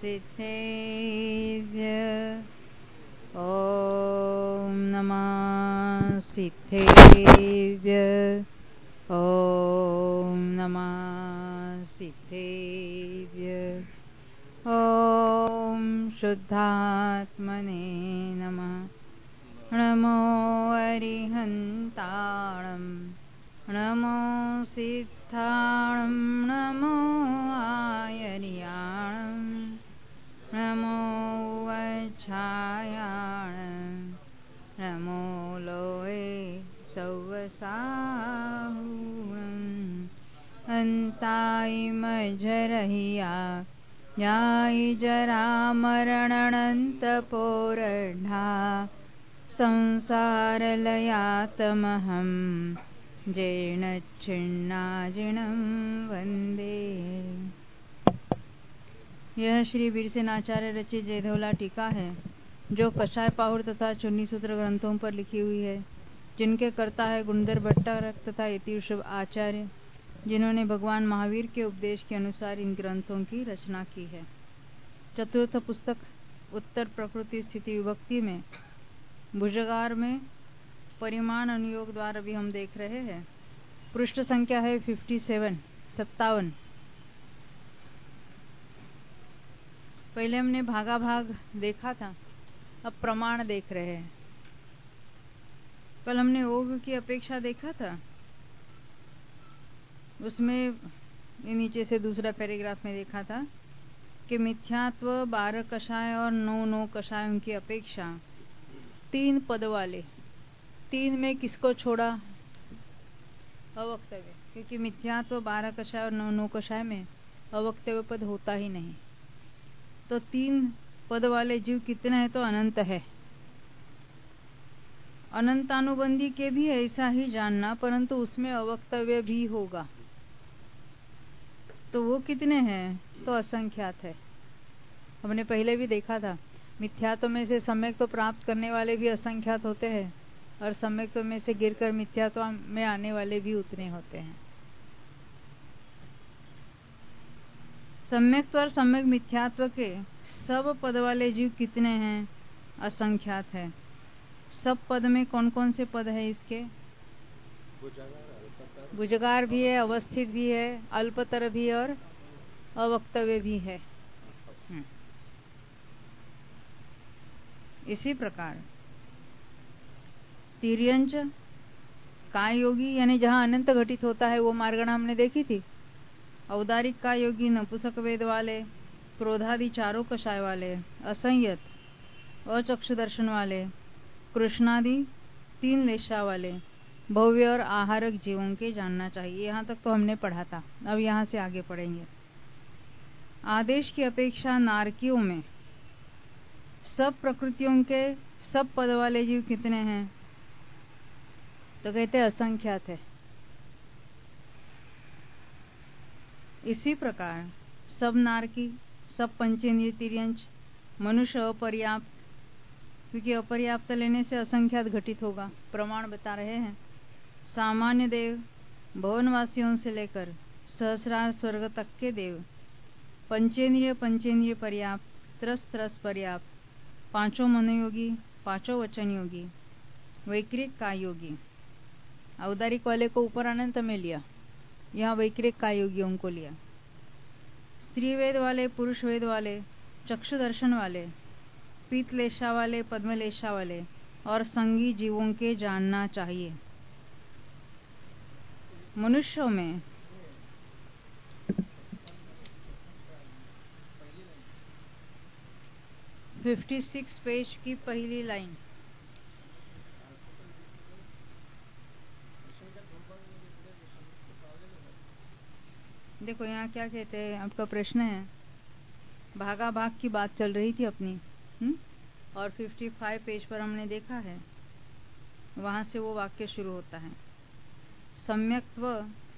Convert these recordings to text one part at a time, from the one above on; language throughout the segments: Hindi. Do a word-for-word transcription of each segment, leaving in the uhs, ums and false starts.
सिद्धेभ्य ॐ नमः सिद्धेभ्य ॐ नमः सिद्धेभ्य ॐ शुद्धात्मने नमः। नमो अरिहन्ताणं नमो सिद्धाणं नमो आयर्याणं नमो वच्छायाणं नमो लोये सौवसाहुणं अन्ताय मजरहिया याय जरामरणनन्तपोरढा संसारलयातमहं जीर्णच्छिन्नाजिणं वन्दे। यह श्री वीरसेनाचार्य रचित जयधवला टीका है जो कषाय पाहुर तथा चुन्नी सूत्र ग्रंथों पर लिखी हुई है, जिनके कर्ता है गुणधर भट्टारक तथा यतिवृषभ आचार्य, जिन्होंने भगवान महावीर के उपदेश के अनुसार इन ग्रंथों की रचना की है। चतुर्थ पुस्तक उत्तर प्रकृति स्थिति विभक्ति में भुजगार में परिमाण अनुयोग द्वारा भी हम देख रहे हैं। पृष्ठ संख्या है सत्तावन सत्तावन। पहले हमने भागा भाग देखा था, अब प्रमाण देख रहे हैं। कल हमने योग की अपेक्षा देखा था, उसमें नीचे से दूसरा पैराग्राफ में देखा था कि मिथ्यात्व बारह कषाय और नौ नौ कषायों की अपेक्षा तीन पद वाले, तीन में किसको छोड़ा? अवक्तव्य, क्योंकि मिथ्यात्व बारह कषाय और नौ नौ कषाय में अवक्तव्य पद होता ही नहीं। तो तीन पद वाले जीव कितने हैं? तो अनंत है। अनंतानुबंधी के भी ऐसा ही जानना, परंतु उसमें अवक्तव्य भी होगा। तो वो कितने हैं? तो असंख्यात है। हमने पहले भी देखा था, मिथ्यात्व में से सम्यक तो प्राप्त करने वाले भी असंख्यात होते हैं और सम्यक में से गिरकर मिथ्यात्व में आने वाले भी उतने होते हैं। सम्यक और सम्यक मिथ्यात्व के सब पद वाले जीव कितने हैं? असंख्यात है। सब पद में कौन कौन से पद है इसके? भुजगार भी है, अवस्थित भी है, अल्पतर भी और अवक्तव्य भी है। इसी प्रकार तिर्यंच काय योगी, यानी जहां अनंत घटित होता है वो मार्गणा हमने देखी थी। औदारिक काय योगी नपुंसक वेद वाले, क्रोधादि चारों कषाय वाले, असंयत अचक्षु दर्शन वाले, कृष्णादि तीन लेशा वाले, भव्य और आहारक जीवों के जानना चाहिए। यहाँ तक तो हमने पढ़ा था, अब यहाँ से आगे पढ़ेंगे। आदेश की अपेक्षा नारकियों में सब प्रकृतियों के सब पद वाले जीव कितने हैं? तो कहते असंख्यात है। इसी प्रकार सब नारकी, सब पंचेंद्रिय तिर्यंच, मनुष्य अपर्याप्त, क्योंकि अपर्याप्त लेने से असंख्यात घटित होगा। प्रमाण बता रहे हैं। सामान्य देव भवनवासियों से लेकर सहस्रार स्वर्ग तक के देव, पंचेंद्रिय पंचेंद्रिय पर्याप्त, त्रस त्रस पर्याप्त, पांचों मनोयोगी, पांचों वचन योगी, वैक्रिक काय योगी। औदारिक वाले को ऊपर अनंत में लिया, यहाँ वैक्रिक काय योगियों को लिया। स्त्री वेद वाले, पुरुष वेद वाले, चक्षु दर्शन वाले, पीतलेशा वाले, पद्मलेशा वाले और संगी जीवों के जानना चाहिए। मनुष्यों में छप्पन पेज की पहली लाइन, देखो यहाँ क्या कहते हैं। आपका प्रश्न है, भागा भाग की बात चल रही थी अपनी, हुँ? और पचपन पेज पर हमने देखा है, वहां से वो वाक्य शुरू होता है। सम्यक्त्व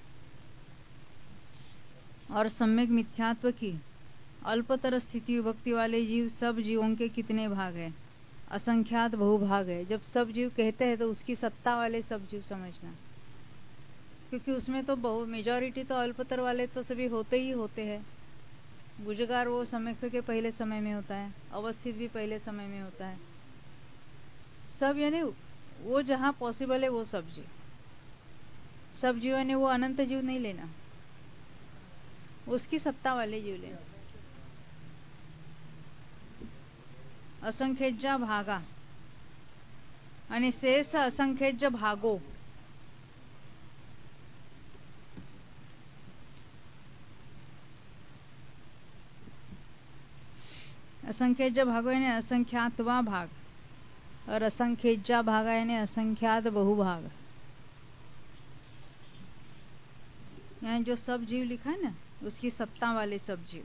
और सम्यक मिथ्यात्व की अल्पतर स्थिति विभक्ति वाले जीव सब जीवों के कितने भाग है? असंख्यात बहुभाग है। जब सब जीव कहते हैं तो उसकी सत्ता वाले सब जीव समझना, क्योंकि उसमें तो बहु मेजॉरिटी तो अल्पतर वाले तो सभी होते ही होते हैं। भुजगार वो सम्यक्त के पहले समय में होता है, अवस्थित भी पहले समय में होता है। सब यानी वो जहां पॉसिबल है वो सब जीव, सब जीव यानी वो अनंत जीव नहीं लेना, उसकी सत्ता वाले जीव लेना। असंख्यज्या भागा आणि शेष असंख्यज्य भागो। असंख्यज्य भागो यानी असंख्यातवा भाग, और असंख्यज्या भागा यानी असंख्यात बहुभाग। यहाँ जो सब जीव लिखा है ना, उसकी सत्ता वाले सब जीव।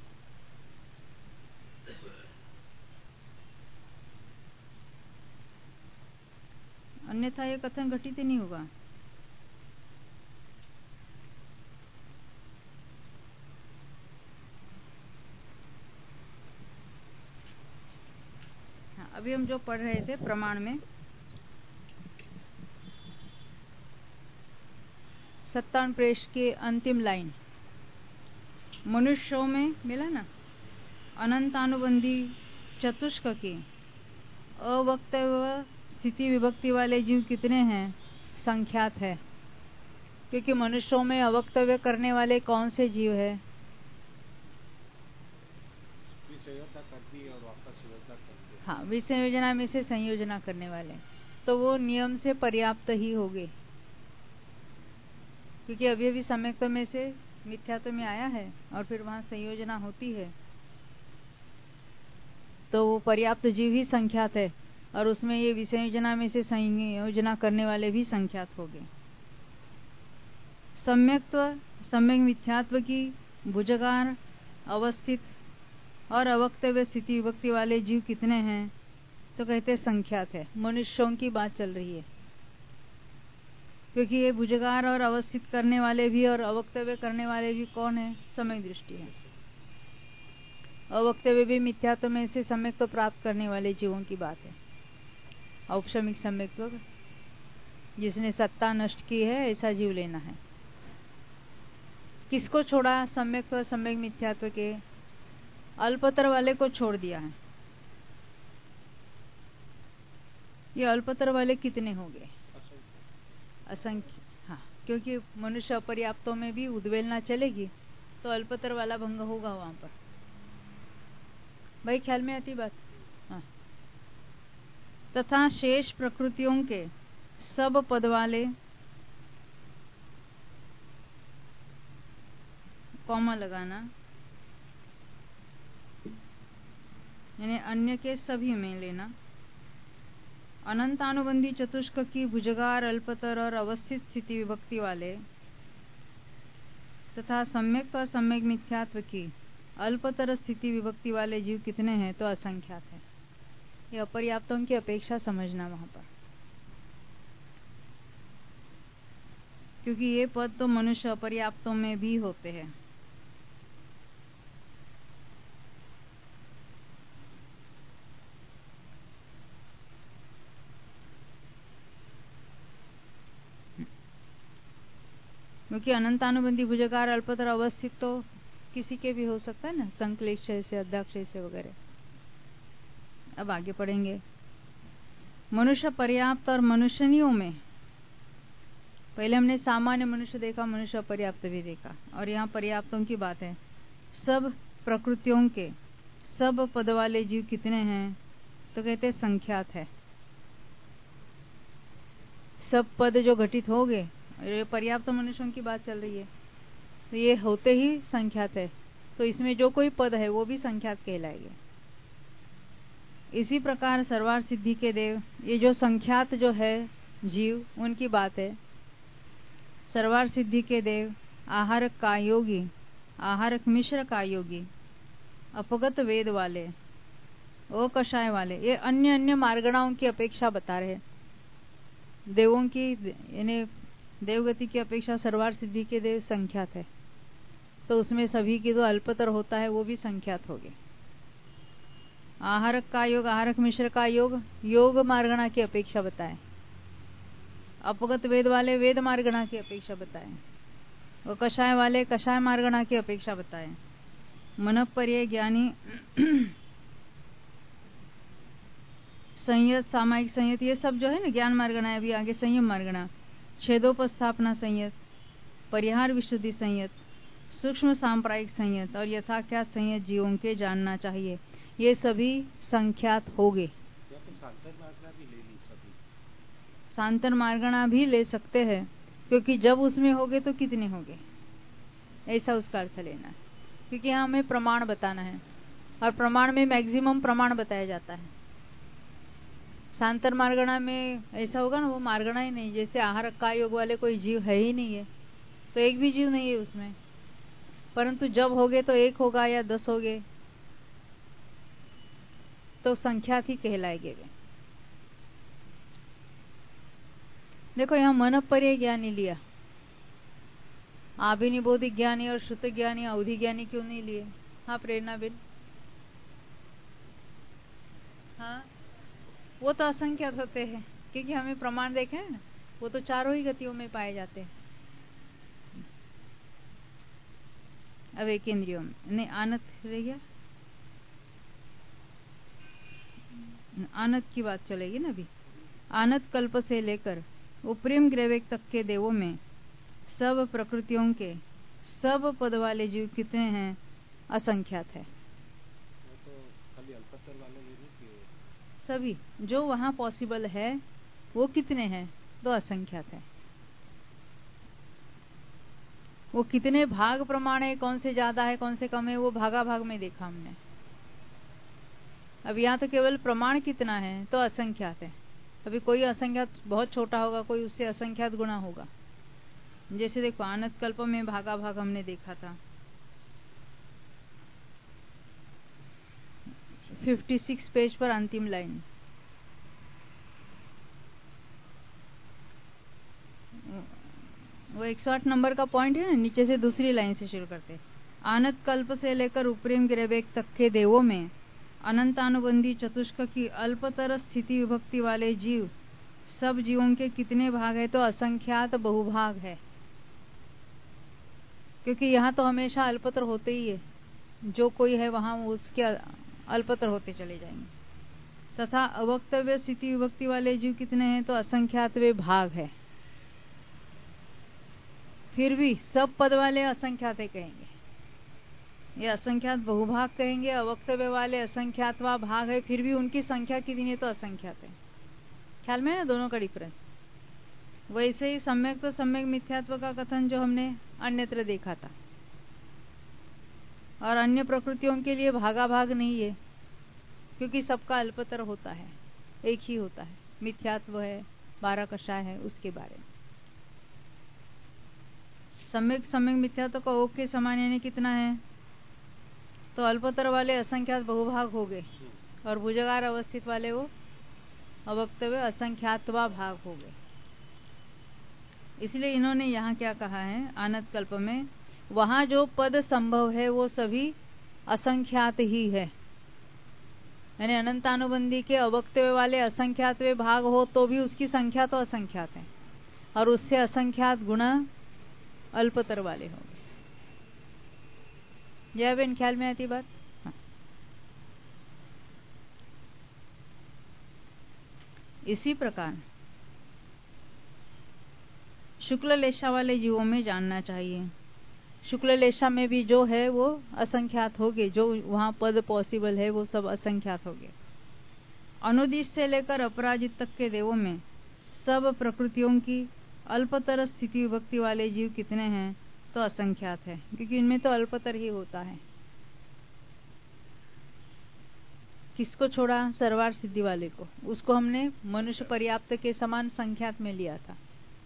अन्यथा ये कथन घटित ही नहीं होगा। हाँ, अभी हम जो पढ़ रहे थे प्रमाण में सत्तावन पृष्ठ के अंतिम लाइन, मनुष्यों में मिला ना, अनंतानुबंधी चतुष्क के अवक्तव्य स्थिति विभक्ति वाले जीव कितने हैं? संख्यात है। क्योंकि मनुष्यों में अवक्तव्य करने वाले कौन से जीव है? हाँ, विसंयोजना में से संयोजना करने वाले, तो वो नियम से पर्याप्त ही होंगे। क्योंकि अभी अभी सम्यक्त में से मिथ्यात्व में आया है और फिर वहां संयोजना होती है, तो वो पर्याप्त जीव ही संख्यात है, और उसमें ये विसंयोजना में से संयोजना करने वाले भी संख्यात होंगे। सम्यक्त्व, सम्यक मिथ्यात्व की भुजगार, अवस्थित और अवक्तव्य स्थिति विभक्ति वाले जीव कितने हैं? तो कहते संख्यात है। मनुष्यों की बात चल रही है, क्योंकि ये भुजगार और अवस्थित करने वाले भी और अवक्तव्य करने वाले भी कौन है? सम्यक दृष्टि है। अवक्तव्य भी मिथ्यात्व में से सम्यक्त्व प्राप्त करने वाले जीवों की बात है। औपशमिक सम्यक्त्व, जिसने सत्ता नष्ट की है, ऐसा जीव लेना है। किसको छोड़ा? सम्यक्त्व सम्यक मिथ्यात्व के अल्पतर वाले को छोड़ दिया है। ये अल्पतर वाले कितने होंगे? असंख्य। हाँ, क्योंकि मनुष्य अपर्याप्तों में भी उद्वेलना चलेगी, तो अल्पतर वाला भंग होगा वहां पर। भाई ख्याल में आती बात? हाँ। तथा शेष प्रकृतियों के सब पद वाले, कॉमा लगाना, यानी अन्य के सभी में लेना, अनंतानुबंधी चतुष्क की भुजगार, अल्पतर और अवस्थित स्थिति विभक्ति वाले तथा सम्यक और सम्यक मिथ्यात्व की अल्पतर स्थिति विभक्ति वाले जीव कितने हैं? तो असंख्यात है। ये अपर्याप्तों की अपेक्षा समझना वहां पर, क्योंकि ये पद तो मनुष्य अपर्याप्तों में भी होते हैं। क्योंकि अनंतानुबंधी भुजगार, अल्पतर, अवस्थित तो किसी के भी हो सकता है ना, संक्लेश से, अध्यक्ष से वगैरह। अब आगे पढ़ेंगे। मनुष्य पर्याप्त और मनुष्यनियों में, पहले हमने सामान्य मनुष्य देखा, मनुष्य पर्याप्त भी देखा, और यहाँ पर्याप्तों की बात है। सब प्रकृतियों के सब पद वाले जीव कितने हैं? तो कहते संख्यात है। सब पद जो घटित हो गए, ये पर्याप्त मनुष्यों की बात चल रही है, तो ये होते ही संख्यात है। तो इसमें जो कोई पद है वो भी संख्यात कहलाएंगे। इसी प्रकार सर्वार्थ सिद्धि के देव, ये जो संख्यात जो है जीव, उनकी बात है। सर्वार्थ सिद्धि के देव, आहारक का योगी, आहारक मिश्र का योगी, अपगत वेद वाले, अकषाय वाले, ये अन्य अन्य मार्गणाओं की अपेक्षा बता रहे। देवों की, यानी देवगति की अपेक्षा सर्वार्थ सिद्धि के देव संख्यात है, तो उसमें सभी की जो अल्पतर होता है वो भी संख्यात हो गए। आहारक का योग, आहारक मिश्र का योग, योग मार्गणा की अपेक्षा बताए। अपगत वेद वाले वेद मार्गणा की अपेक्षा बताए, और कषाय वाले कषाय मार्गणा की अपेक्षा बताए। मनःपर्यय ज्ञानी संयत, सामायिक संयत, ये सब जो है ना ज्ञान मार्गणा, अभी आगे संयम मार्गणा, छेदोपस्थापना संयत, परिहार विशुद्धि संयत, सूक्ष्म सांप्रायिक संयत और यथाख्यात संयत जीवों के जानना चाहिए। ये सभी संख्यात होंगे। सांतर मार्गणा भी ले सकते हैं, क्योंकि जब उसमें होगे तो कितने होंगे, ऐसा उसका अर्थ लेना है। क्योंकि यहाँ हमें प्रमाण बताना है और प्रमाण में मैक्सिमम प्रमाण बताया जाता है। सांतर मार्गणा में ऐसा होगा ना, वो मार्गणा ही नहीं, जैसे आहार का योग वाले कोई जीव है ही नहीं है, तो एक भी जीव नहीं है उसमें। परंतु जब होगे तो एक होगा या दस होगे, तो संख्यात ही कहलाएंगे वे। देखो यहाँ मनःपर्यय ज्ञानी लिया, आभिनिबोधिक ज्ञानी और श्रुत ज्ञानी, अवधि ज्ञानी क्यों नहीं लिए? हाँ प्रेरणा बिन, हाँ वो तो असंख्यात होते हैं, क्योंकि हमें प्रमाण देखे हैं ना, वो तो चारों ही गतियों में पाए जाते हैं। अब एक इंद्रियों में नहीं, आनत रह गया, आनत की बात चलेगी ना अभी। आनत कल्प से लेकर उपरिम ग्रेवेक तक के देवों में सब प्रकृतियों के सब पद वाले जीव कितने हैं? असंख्यात है। तो खाली अल्पतर वाले सभी जो वहां पॉसिबल है वो कितने हैं? तो असंख्यात है। वो कितने भाग प्रमाण है, कौन से ज्यादा है कौन से कम है, वो भागा भाग में देखा हमने। अब यहाँ तो केवल प्रमाण कितना है तो असंख्यात है। अभी कोई असंख्यात बहुत छोटा होगा, कोई उससे असंख्यात गुना होगा। जैसे देखो आनत कल्प में भागा भाग हमने देखा था, छप्पन पेज पर अंतिम लाइन, वो एक सौ आठ नंबर का पॉइंट है ना, नीचे से दूसरी लाइन से शुरू करते हैं। आनत कल्प से लेकर उपरिम ग्रेवेक तक के देवों में अनंतानुबंधी चतुष्क की अल्पतर स्थिति विभक्ति वाले जीव सब जीवों के कितने भाग है? तो असंख्यात बहुभाग है। क्योंकि यहाँ तो हमेशा अल्पतर होते ही है, जो कोई है वहां उसके अल्पतर होते चले जाएंगे। तथा अवक्तव्य स्थिति विभक्ति वाले जीव कितने हैं? तो असंख्यात वे भाग है। फिर भी सब पद वाले असंख्यात कहेंगे, ये असंख्यात बहुभाग कहेंगे। अवक्तव्य वाले असंख्यातवा भाग है, फिर भी उनकी संख्या कितनी है? तो असंख्यात है। ख्याल में है ना दोनों का डिफरेंस। वैसे ही सम्यक तो सम्यक मिथ्यात्व का कथन जो हमने अन्यत्र देखा था, और अन्य प्रकृतियों के लिए भागा भाग नहीं है, क्योंकि सबका अल्पतर होता है, एक ही होता है। मिथ्यात्व है, बारह कषाय है, उसके बारे में सम्यक सम्यक मिथ्यात्व का ओक के समान यानी कितना है? तो अल्पतर वाले असंख्यात बहुभाग हो गए, और भुजगार अवस्थित वाले वो अवक्तव्य असंख्यातवा भाग हो गए। इसलिए इन्होंने यहाँ क्या कहा है आनत कल्प में, वहां जो पद संभव है वो सभी असंख्यात ही है। यानी अनंतानुबंधी के अवक्तव्य वाले असंख्यातवे भाग हो तो भी उसकी संख्या तो असंख्यात है, और उससे असंख्यात गुणा अल्पतर वाले होंगे। जय बेन, ख्याल में आती बात? हाँ। इसी प्रकार शुक्ल लेशा वाले जीवों में जानना चाहिए। शुक्ल लेशा में भी जो है वो असंख्यात होंगे, जो वहां पद पॉसिबल है वो सब असंख्यात होंगे। अनुदिश से लेकर अपराजित तक के देवों में सब प्रकृतियों की अल्पतर स्थिति विभक्ति वाले जीव कितने हैं? तो असंख्यात है, क्योंकि इनमें तो अल्पतर ही होता है। किसको छोड़ा? सर्वार सिद्धि वाले को, उसको हमने मनुष्य पर्याप्त के समान संख्यात में लिया था।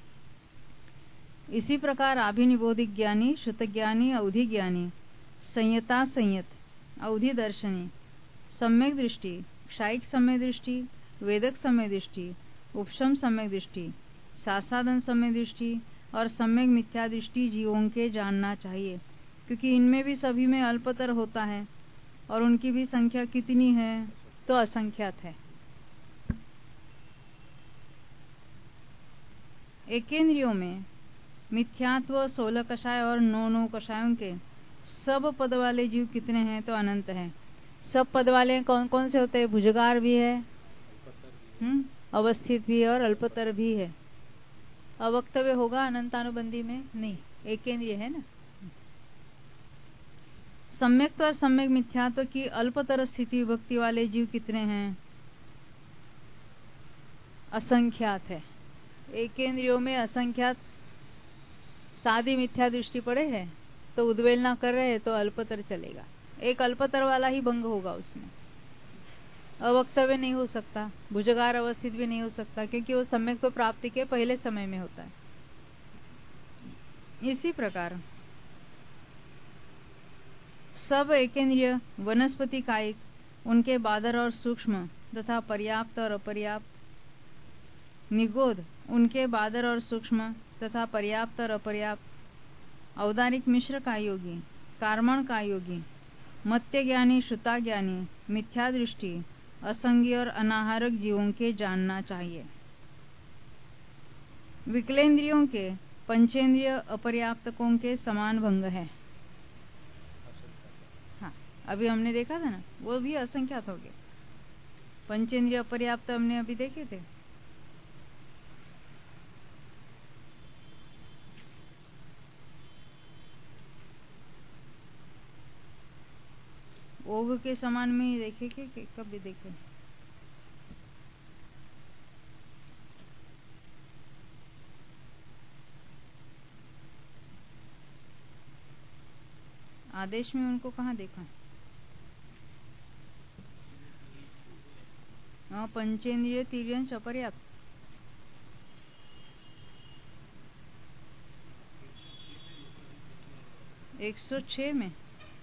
इसी प्रकार आभिनिबोधिक ज्ञानी, श्रुत ज्ञानी, अवधि ज्ञानी, संयता संयत, अवधि दर्शनी, सम्यक दृष्टि, क्षायिक सम्यक दृष्टि, वेदक सम्यक दृष्टि, उपशम सम्यक दृष्टि, सासाधन सम्यक दृष्टि और सम्यक मिथ्या दृष्टि जीवों के जानना चाहिए, क्योंकि इनमें भी सभी में अल्पतर होता है, और उनकी भी संख्या कितनी है? तो असंख्यात है। एकेंद्रियों में मिथ्यात्व सोलह कषाय और नौ नौ कषायों के सब पद वाले जीव कितने हैं? तो अनंत हैं। सब पद वाले कौन कौन से होते हैं? भुजगार भी है, हम्म अवस्थित भी है और अल्पतर भी है। अवक्तव्य होगा अनंतानुबंधी में? नहीं, एकेंद्रिय है ना। सम्यक्त और सम्यक मिथ्यात्व की अल्पतर स्थिति विभक्ति वाले जीव कितने हैं? असंख्यात है। एकेंद्रियों में असंख्यात सादी मिथ्या दृष्टि पड़े है तो उद्वेलना कर रहे हैं तो अल्पतर चलेगा। एक अल्पतर वाला ही भंग होगा उसमें। अवक्तव्य नहीं हो सकता, भुजगार अवस्थित भी नहीं हो सकता, क्योंकि वो सम्यक तो प्राप्ति के पहले समय में होता है। इसी प्रकार सब एकेंद्रिय वनस्पति कायिक, उनके बादर और सूक्ष्म तथा पर्याप्त और अपर्याप्त, निगोद, उनके बादर और सूक्ष्म तथा पर्याप्त और अपर्याप्त, औदारिक मिश्र का योगी, कार्मण का योगी, मत्य ज्ञानी, श्रुता ज्ञानी, मिथ्या दृष्टि, असंगी और अनाहारक जीवों के जानना चाहिए। विकलेंद्रियों के पंचेंद्रिय अपर्याप्तकों के समान भंग है। हाँ, अभी हमने देखा था ना, वो भी असंख्यात हो गए। पंचेंद्रिय अपर्याप्त हमने अभी देखे थे। ओग के समान में ही देखे कि कब भी देखे? आदेश में उनको कहाँ देखा? हाँ, पंचेंद्रिय तीर्यंश अपर्याप्त। एक सौ छह में।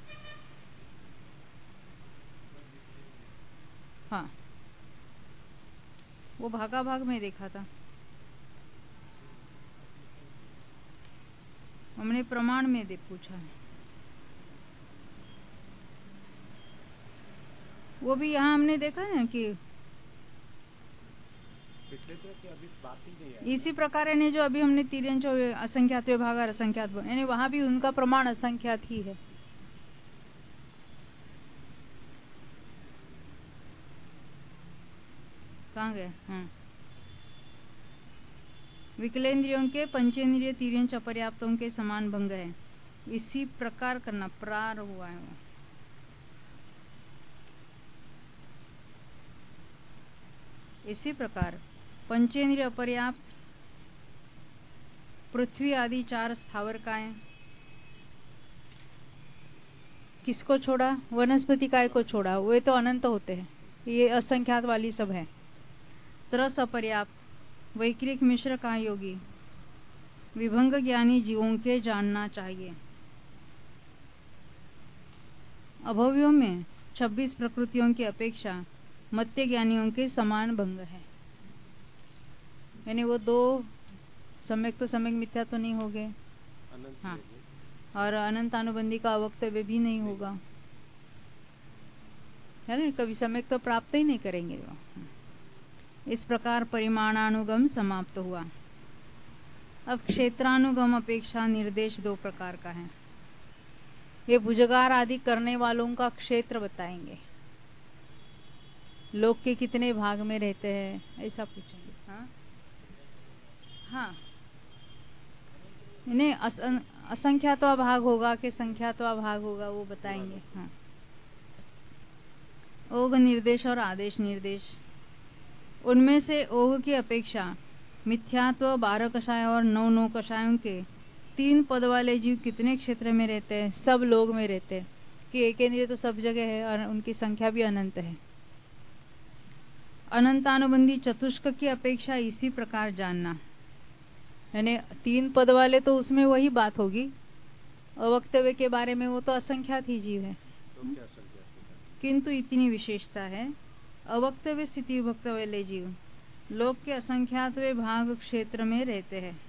हाँ, वो भागा भाग में देखा था। हमने प्रमाण में दे पूछा है। वो भी यहाँ हमने देखा है कि अभी बात ही नहीं है। इसी प्रकार यानी जो अभी हमने तीर्यंश असंख्यात विभाग और असंख्यात, यानी वहां भी उनका प्रमाण असंख्यात ही है। कहाँ गए? हाँ, विकलेंद्रियों के पंचेंद्रिय तीर्यंश अपर्याप्तों के समान भंग है। इसी प्रकार करना प्रार हुआ है वो। इसी प्रकार पंचेंद्रिय अपर्याप्त पृथ्वी आदि चार स्थावरकाएं किसको छोड़ा? वनस्पति काय को छोड़ा। वे तो अनंत होते हैं, ये असंख्यात वाली सब है। तरस अपर्याप्त वैक्रिक मिश्र का योगी, विभंग ज्ञानी जीवों के जानना चाहिए। अभव्यों में छब्बीस प्रकृतियों की अपेक्षा मत्य ज्ञानियों के समान भंग है। यानी वो दो सम्यक तो सम्यक मिथ्या तो नहीं हो गए। हाँ, और अनंत अनुबंधी का अवक्तव्य भी नहीं होगा, है ना। कभी सम्यक तो प्राप्त ही नहीं करेंगे वो। इस प्रकार परिमाणानुगम समाप्त हुआ। अब क्षेत्रानुगम अपेक्षा निर्देश दो प्रकार का है। ये भुजगार आदि करने वालों का क्षेत्र बताएंगे। लोक के कितने भाग में रहते हैं ऐसा पूछेंगे। हाँ हाँ, इन्हें असंख्यातवा भाग होगा कि संख्यातवा भाग होगा वो बताएंगे। हाँ, ओघ निर्देश और आदेश निर्देश, उनमें से ओघ की अपेक्षा मिथ्यात्व बारह कषाय और नौ नौ कषायों के तीन पद वाले जीव कितने क्षेत्र में रहते हैं? सब लोग में रहते हैं कि एकेंद्रिय तो सब जगह है और उनकी संख्या भी अनंत है। अनंतानुबंधी चतुष्क की अपेक्षा इसी प्रकार जानना, यानी तीन पद वाले तो उसमें वही बात होगी। अवक्तव्य के बारे में वो तो असंख्यात ही जीव है, तो क्या किंतु इतनी विशेषता है, अवक्तव्य स्थिति विभक्त वाले जीव लोक के असंख्यात भाग क्षेत्र में रहते हैं।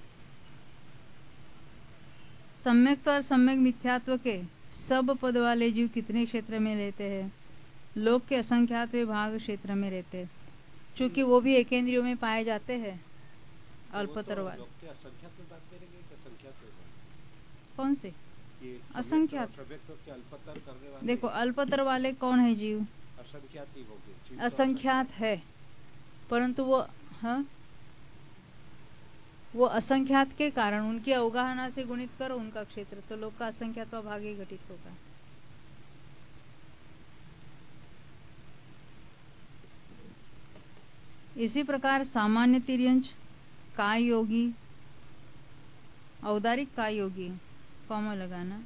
सम्यक और सम्यक मिथ्यात्व के सब पद वाले जीव कितने क्षेत्र में रहते हैं? लोक के असंख्यात भाग क्षेत्र में रहते हैं। चूंकि वो भी एकेंद्रियों में पाए जाते हैं अल्पतर वाले। संख्यात में बात करेंगे कि संख्यात में? कौन से? ये असंख्यात। सव्यत्व के अल्पतर करने वाले, देखो अल्पतर वाले कौन है? जीव असंख्यात ही हो गए। असंख्यात है, परंतु वो हाँ वो असंख्यात के कारण उनकी अवगाहना से गुणित करो उनका क्षेत्र, तो लोक का असंख्यात भाग ही घटित होगा। इसी प्रकार सामान्य तिर्यंच काय योगी, औदारिक काय योगी, कॉमा लगाना,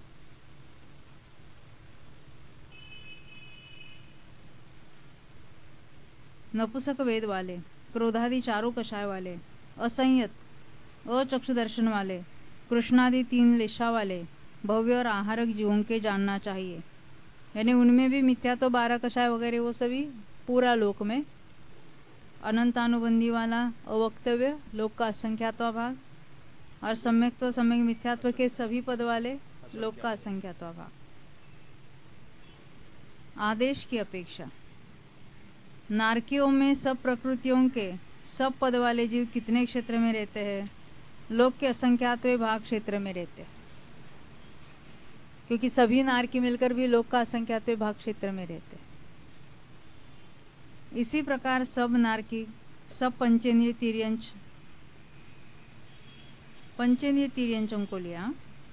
नपुसक वेद वाले, क्रोधादि चारों कषाय वाले, असंयत अचक्षु दर्शन वाले, कृष्णादि तीन लेशा वाले भव्य और आहारक जीवों के जानना चाहिए। यानी उनमें भी मिथ्या तो बारह कषाय वगैरह वो सभी पूरा लोक में, अनंतानुबंधी वाला अवक्तव्य लोक का असंख्यात्वा भाग, और सम्यक तो सम्यक मिथ्यात्व के सभी पद वाले लोक का असंख्यात्वा भाग। आदेश की अपेक्षा नारकियों में सब प्रकृतियों के सब पद वाले जीव कितने क्षेत्र में रहते हैं? लोक के असंख्यात्व भाग क्षेत्र में रहते हैं, क्योंकि सभी नारकी मिलकर भी लोक का असंख्यात्व भाग क्षेत्र में रहते हैं। इसी प्रकार सब नारकी, सब पंचेंद्रिय तिर्यंच, पंचेंद्रिय तिर्यंचों को लिया,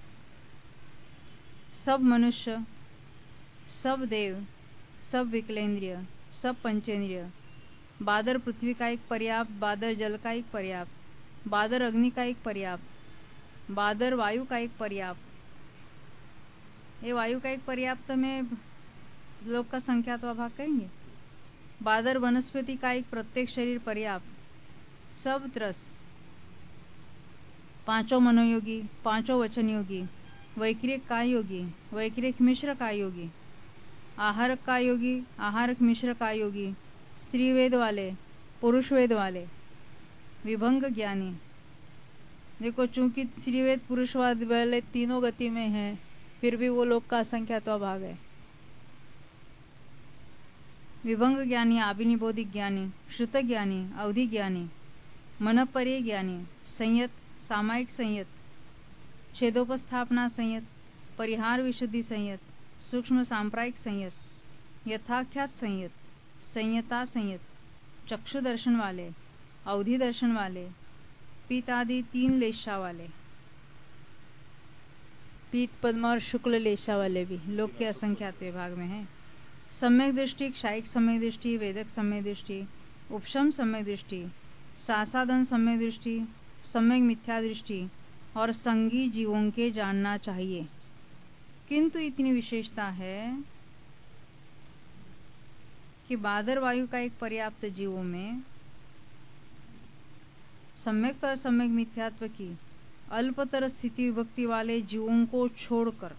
सब मनुष्य, सब देव, सब विकलेंद्रिय, सब पंचेंद्रिय, बादर पृथ्वी का एक पर्याप्त, बादर जल का एक पर्याप्त, बादर अग्नि का एक पर्याप्त, बादर वायु का एक पर्याप्त। ये वायु का एक पर्याप्त में लोक का संख्यात्वा भाग कहेंगे। बादर वनस्पति का एक प्रत्येक शरीर पर्याप्त, सब त्रस, पांचों मनोयोगी, पांचों वचन योगी, वैक्रिक काय योगी, वैक्रिक मिश्र काय योगी, आहारक काय योगी, आहारक मिश्र काय योगी, स्त्री वेद वाले, पुरुष वेद वाले, विभंग ज्ञानी। देखो चूंकि स्त्रीवेद पुरुषवाद वाले तीनों गति में है, फिर भी वो लोक का असंख्यात्वा भाग है। विभंग ज्ञानी, आभिनिबोधिक ज्ञानी, श्रुत ज्ञानी, अवधि ज्ञानी, मनपरि ज्ञानी, संयत, सामायिक संयत, छेदोपस्थापना संयत, परिहार विशुद्धि संयत, सूक्ष्म सांप्रायिक संयत, यथाख्यात संयत, संयता संयत, चक्षु दर्शन वाले, अवधि दर्शन वाले, पीत आदि तीन लेशा वाले, पीत, पद्म और शुक्ल लेशा वाले भी लोक के असंख्यात विभाग में है। सम्यक दृष्टि, क्षायिक सम्यक दृष्टि, वेदक सम्यक दृष्टि, उपशम सम्यक दृष्टि, सासाधन सम्यक दृष्टि, सम्यक मिथ्या दृष्टि और संगी जीवों के जानना चाहिए। किंतु इतनी विशेषता है कि बादर वायु का एक पर्याप्त जीवों में सम्यक और सम्यक मिथ्यात्व की अल्पतर स्थिति विभक्ति वाले जीवों को छोड़कर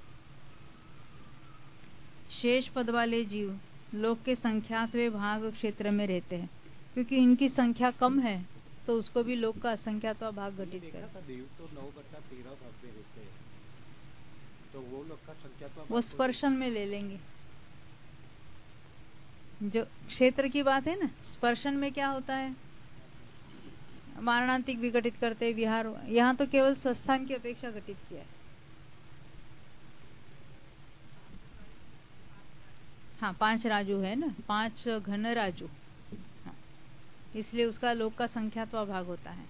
शेष पद वाले जीव लोक के संख्यात्वे भाग क्षेत्र में रहते हैं, क्योंकि इनकी संख्या कम है तो उसको भी लोक का असंख्यात्वा भाग घटित करता है। देव तो नौ बटा तेरह भाग में रहते हैं, तो वो लोक का संख्यात्वा वो स्पर्शन में ले लेंगे। जो क्षेत्र की बात है ना, स्पर्शन में क्या होता है? मारणांतिक विघटित करते विहार, यहाँ तो केवल स्वस्थान की अपेक्षा घटित किया है। हाँ, पांच राजू है ना, पांच घन राजू, हाँ, इसलिए उसका लोक का संख्यात्वा भाग होता है।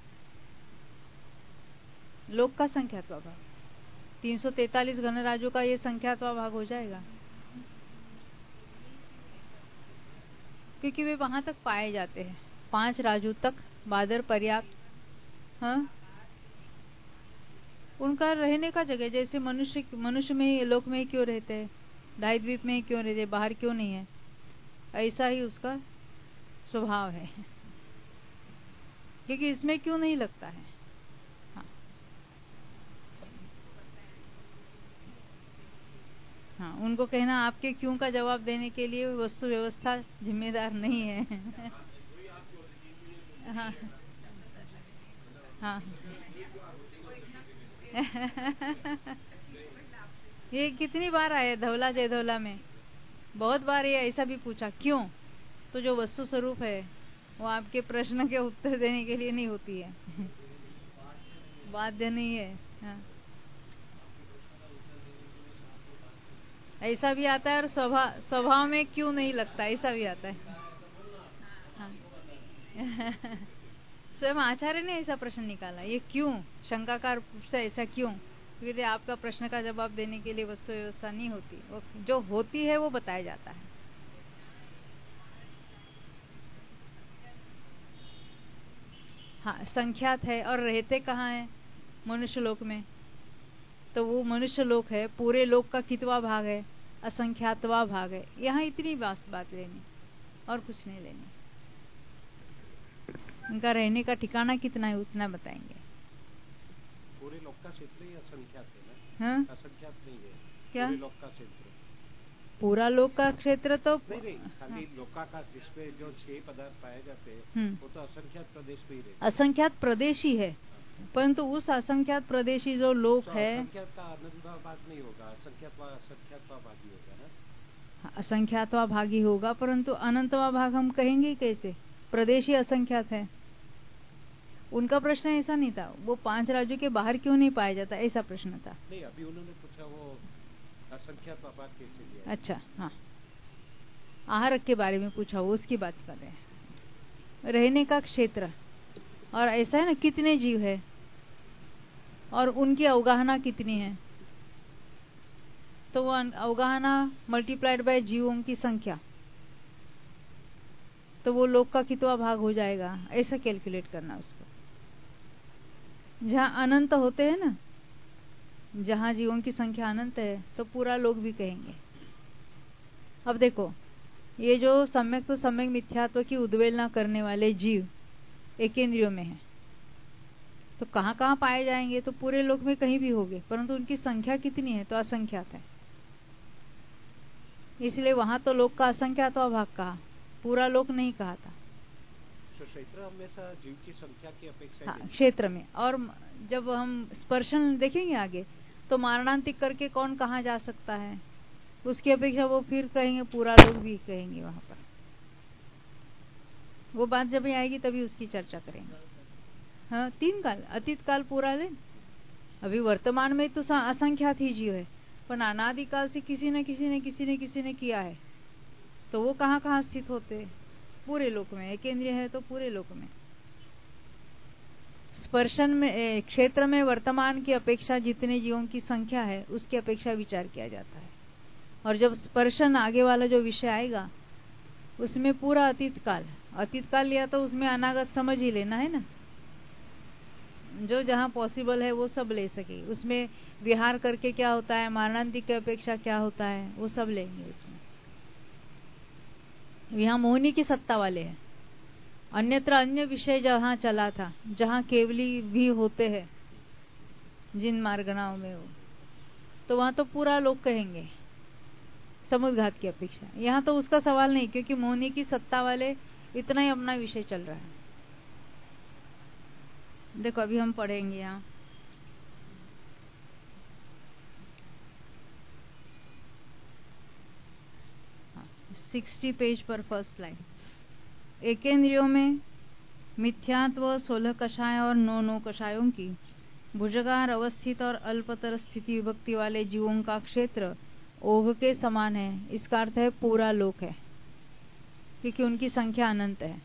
लोक का संख्यात्वा भाग तीन सौ तैतालीस घन राजू का ये संख्यात्वा भाग हो जाएगा, क्योंकि वे वहां तक पाए जाते हैं। पांच राजू तक बादर पर्याप्त, हाँ, उनका रहने का जगह, जैसे मनुष्य मनुष्य में ही लोक में क्यों रहते हैं, ढाई द्वीप में क्यों रहते, बाहर क्यों नहीं है, ऐसा ही उसका स्वभाव है। क्योंकि इसमें क्यों नहीं लगता है। हाँ, हाँ, उनको कहना आपके क्यों का जवाब देने के लिए वस्तु व्यवस्था जिम्मेदार नहीं है। हाँ, हाँ। ये कितनी बार आया धवला जय धवला में, बहुत बार ये ऐसा भी पूछा क्यों, तो जो वस्तु स्वरूप है वो आपके प्रश्न के उत्तर देने के लिए नहीं होती है, बाध्य नहीं है। हाँ, ऐसा भी आता है और स्वभाव स्वभाव में क्यों नहीं लगता, ऐसा भी आता है। हाँ। स्वयं आचार्य ने ऐसा प्रश्न निकाला, ये क्यों, शंकाकार से ऐसा क्यों? क्योंकि आपका प्रश्न का जवाब देने के लिए वस्तु व्यवस्था नहीं होती, वो जो होती है वो बताया जाता है। हाँ, संख्यात है और रहते कहाँ है? मनुष्य लोक में। तो वो मनुष्य लोक है, पूरे लोक का कितवा भाग है? असंख्यातवा भाग है। यहाँ इतनी बात बात लेनी और कुछ नहीं लेनी। उनका रहने का ठिकाना कितना है उतना बताएंगे। पूरे लोक का क्षेत्र ही असंख्यात है ना? हाँ? असंख्यात नहीं है क्या? पूरे लोक का क्षेत्र, पूरा लोक का क्षेत्र तो नहीं नहीं, खाली हाँ। लोकाकाश जिसपे जो छह पदार्थ पाए जाते हैं वो तो असंख्यात प्रदेश पे ही रहते। असंख्यात प्रदेश ही है, परंतु उस असंख्यात प्रदेशी जो लोक है, असंख्यात का अनंतवा भाग नहीं होगा, असंख्यातवा असंख्यातवा भागी होगा ना। असंख्यातवा भागी होगा, परंतु अनंतवा भाग हम कहेंगे कैसे? प्रदेश ही असंख्यात है। उनका प्रश्न ऐसा नहीं था, वो पांच राज्यों के बाहर क्यों नहीं पाया जाता, ऐसा प्रश्न था। नहीं, अभी उन्होंने पूछा वो असंख्यातवा भाग कैसे लिया। अच्छा, हाँ, आहारक के बारे में पूछा, वो उसकी बात कर रहे हैं। रहने का क्षेत्र, और ऐसा है ना, कितने जीव है और उनकी अवगाहना कितनी है, तो वो अवगाहना मल्टीप्लाइड बाय जीवों की संख्या, तो वो लोक का कितवा भाग हो जाएगा, ऐसा कैलकुलेट करना उसको। जहां अनंत होते हैं ना, जहां जीवों की संख्या अनंत है, तो पूरा लोक भी कहेंगे। अब देखो, ये जो सम्यक तो सम्यक मिथ्यात्व की उद्वेलना करने वाले जीव एकेंद्रियों में है, तो कहां कहां पाए जाएंगे? तो पूरे लोक में कहीं भी होंगे, परंतु उनकी संख्या कितनी है? तो असंख्यात है। इसलिए वहां तो लोक का असंख्यातवा भाग कहा, पूरा लोक नहीं कहा था। क्षेत्र हमेशा जीव की संख्या की अपेक्षा, हाँ, क्षेत्र में। और जब हम स्पर्शन देखेंगे आगे, तो मारणांतिक करके कौन कहाँ जा सकता है, उसकी अपेक्षा वो फिर कहेंगे, पूरा लोग भी कहेंगे वहां पर। वो बात जब आएगी तभी उसकी चर्चा करेंगे। हाँ, तीन काल, अतीत काल पूरा ले, अभी वर्तमान में तो असंख्यात ही जीव है, पर अनादिकाल से किसी न किसी ने किसी ने किसी ने किया है, तो वो कहाँ कहाँ स्थित होते? पूरे लोक में। एक इंद्रिय है तो पूरे लोक में। स्पर्शन में, क्षेत्र में वर्तमान की अपेक्षा जितने जीवों की संख्या है उसकी अपेक्षा विचार किया जाता है। और जब स्पर्शन आगे वाला जो विषय आएगा उसमें पूरा अतीत काल, अतीत काल लिया तो उसमें अनागत समझ ही लेना है ना, जो जहां पॉसिबल है वो सब ले सके। उसमें विहार करके क्या होता है, मारणांतिक की अपेक्षा क्या होता है, वो सब लेंगे उसमें। यहाँ मोहिनी की सत्ता वाले हैं, अन्यत्र अन्य विषय जहां चला था, जहां केवली भी होते हैं जिन मार्गणाओं में वो, तो वहां तो पूरा लोग कहेंगे समुद्घात की अपेक्षा। यहाँ तो उसका सवाल नहीं, क्योंकि मोहिनी की सत्ता वाले इतना ही अपना विषय चल रहा है। देखो अभी हम पढ़ेंगे यहाँ, सिक्सटी पेज पर फर्स्ट लाइन। एकेंद्रियों में मिथ्यात्व सोलह कषाय और नौ नौ कषायों की भुजगार अवस्थित और अल्पतर स्थिति विभक्ति वाले जीवों का क्षेत्र ओघ के समान है। इसका अर्थ है पूरा लोक है, क्योंकि उनकी संख्या अनंत है।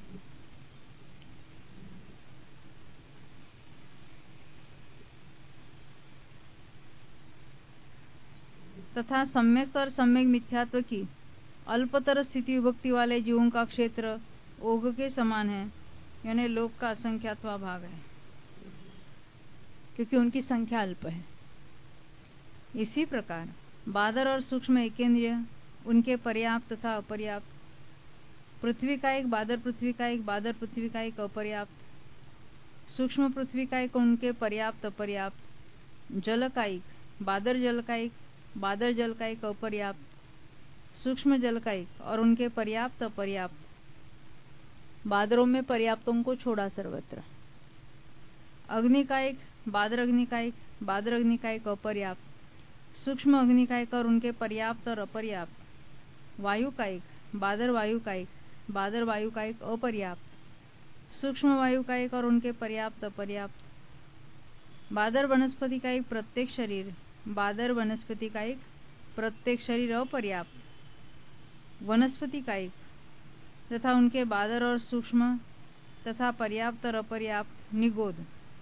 तथा सम्यक और सम्यक मिथ्यात्व की अल्पतर स्थिति विभक्ति वाले जीवों का क्षेत्र ओघ के समान है, यानी लोक का असंख्यातवा भाग है, क्योंकि उनकी संख्या अल्प है। इसी प्रकार बादर और सूक्ष्म एकेंद्रिय, उनके पर्याप्त तथा अपर्याप्त, पृथ्वी का एक, बादर पृथ्वी का एक, बादर पृथ्वी का एक अपर्याप्त, सूक्ष्म पृथ्वी का एक, उनके पर्याप्त अपर्याप्त, जल का एक, बादर जल का एक, बादर जल का एक अपर्याप्त, सूक्ष्म जल का एक और उनके पर्याप्त अपर्याप्त, बादरों में पर्याप्तों को छोड़ा सर्वत्र, अग्नि का एक, बादर अग्नि का एक, बादर अग्नि का एक अपर्याप्त, सूक्ष्म अग्नि का एक और उनके पर्याप्त और अपर्याप्त, वायु का एक, बादर वायु का एक, बादर वायु का एक अपर्याप्त, सूक्ष्म वायु का एक और उनके पर्याप्त अपर्याप्त, बादर वनस्पति का एक प्रत्येक शरीर, बादर वनस्पति का एक प्रत्येक शरीर अपर्याप्त, वनस्पति कायिक तथा उनके बादर और सूक्ष्म तथा पर्याप्त और अपर्याप्त निगोद,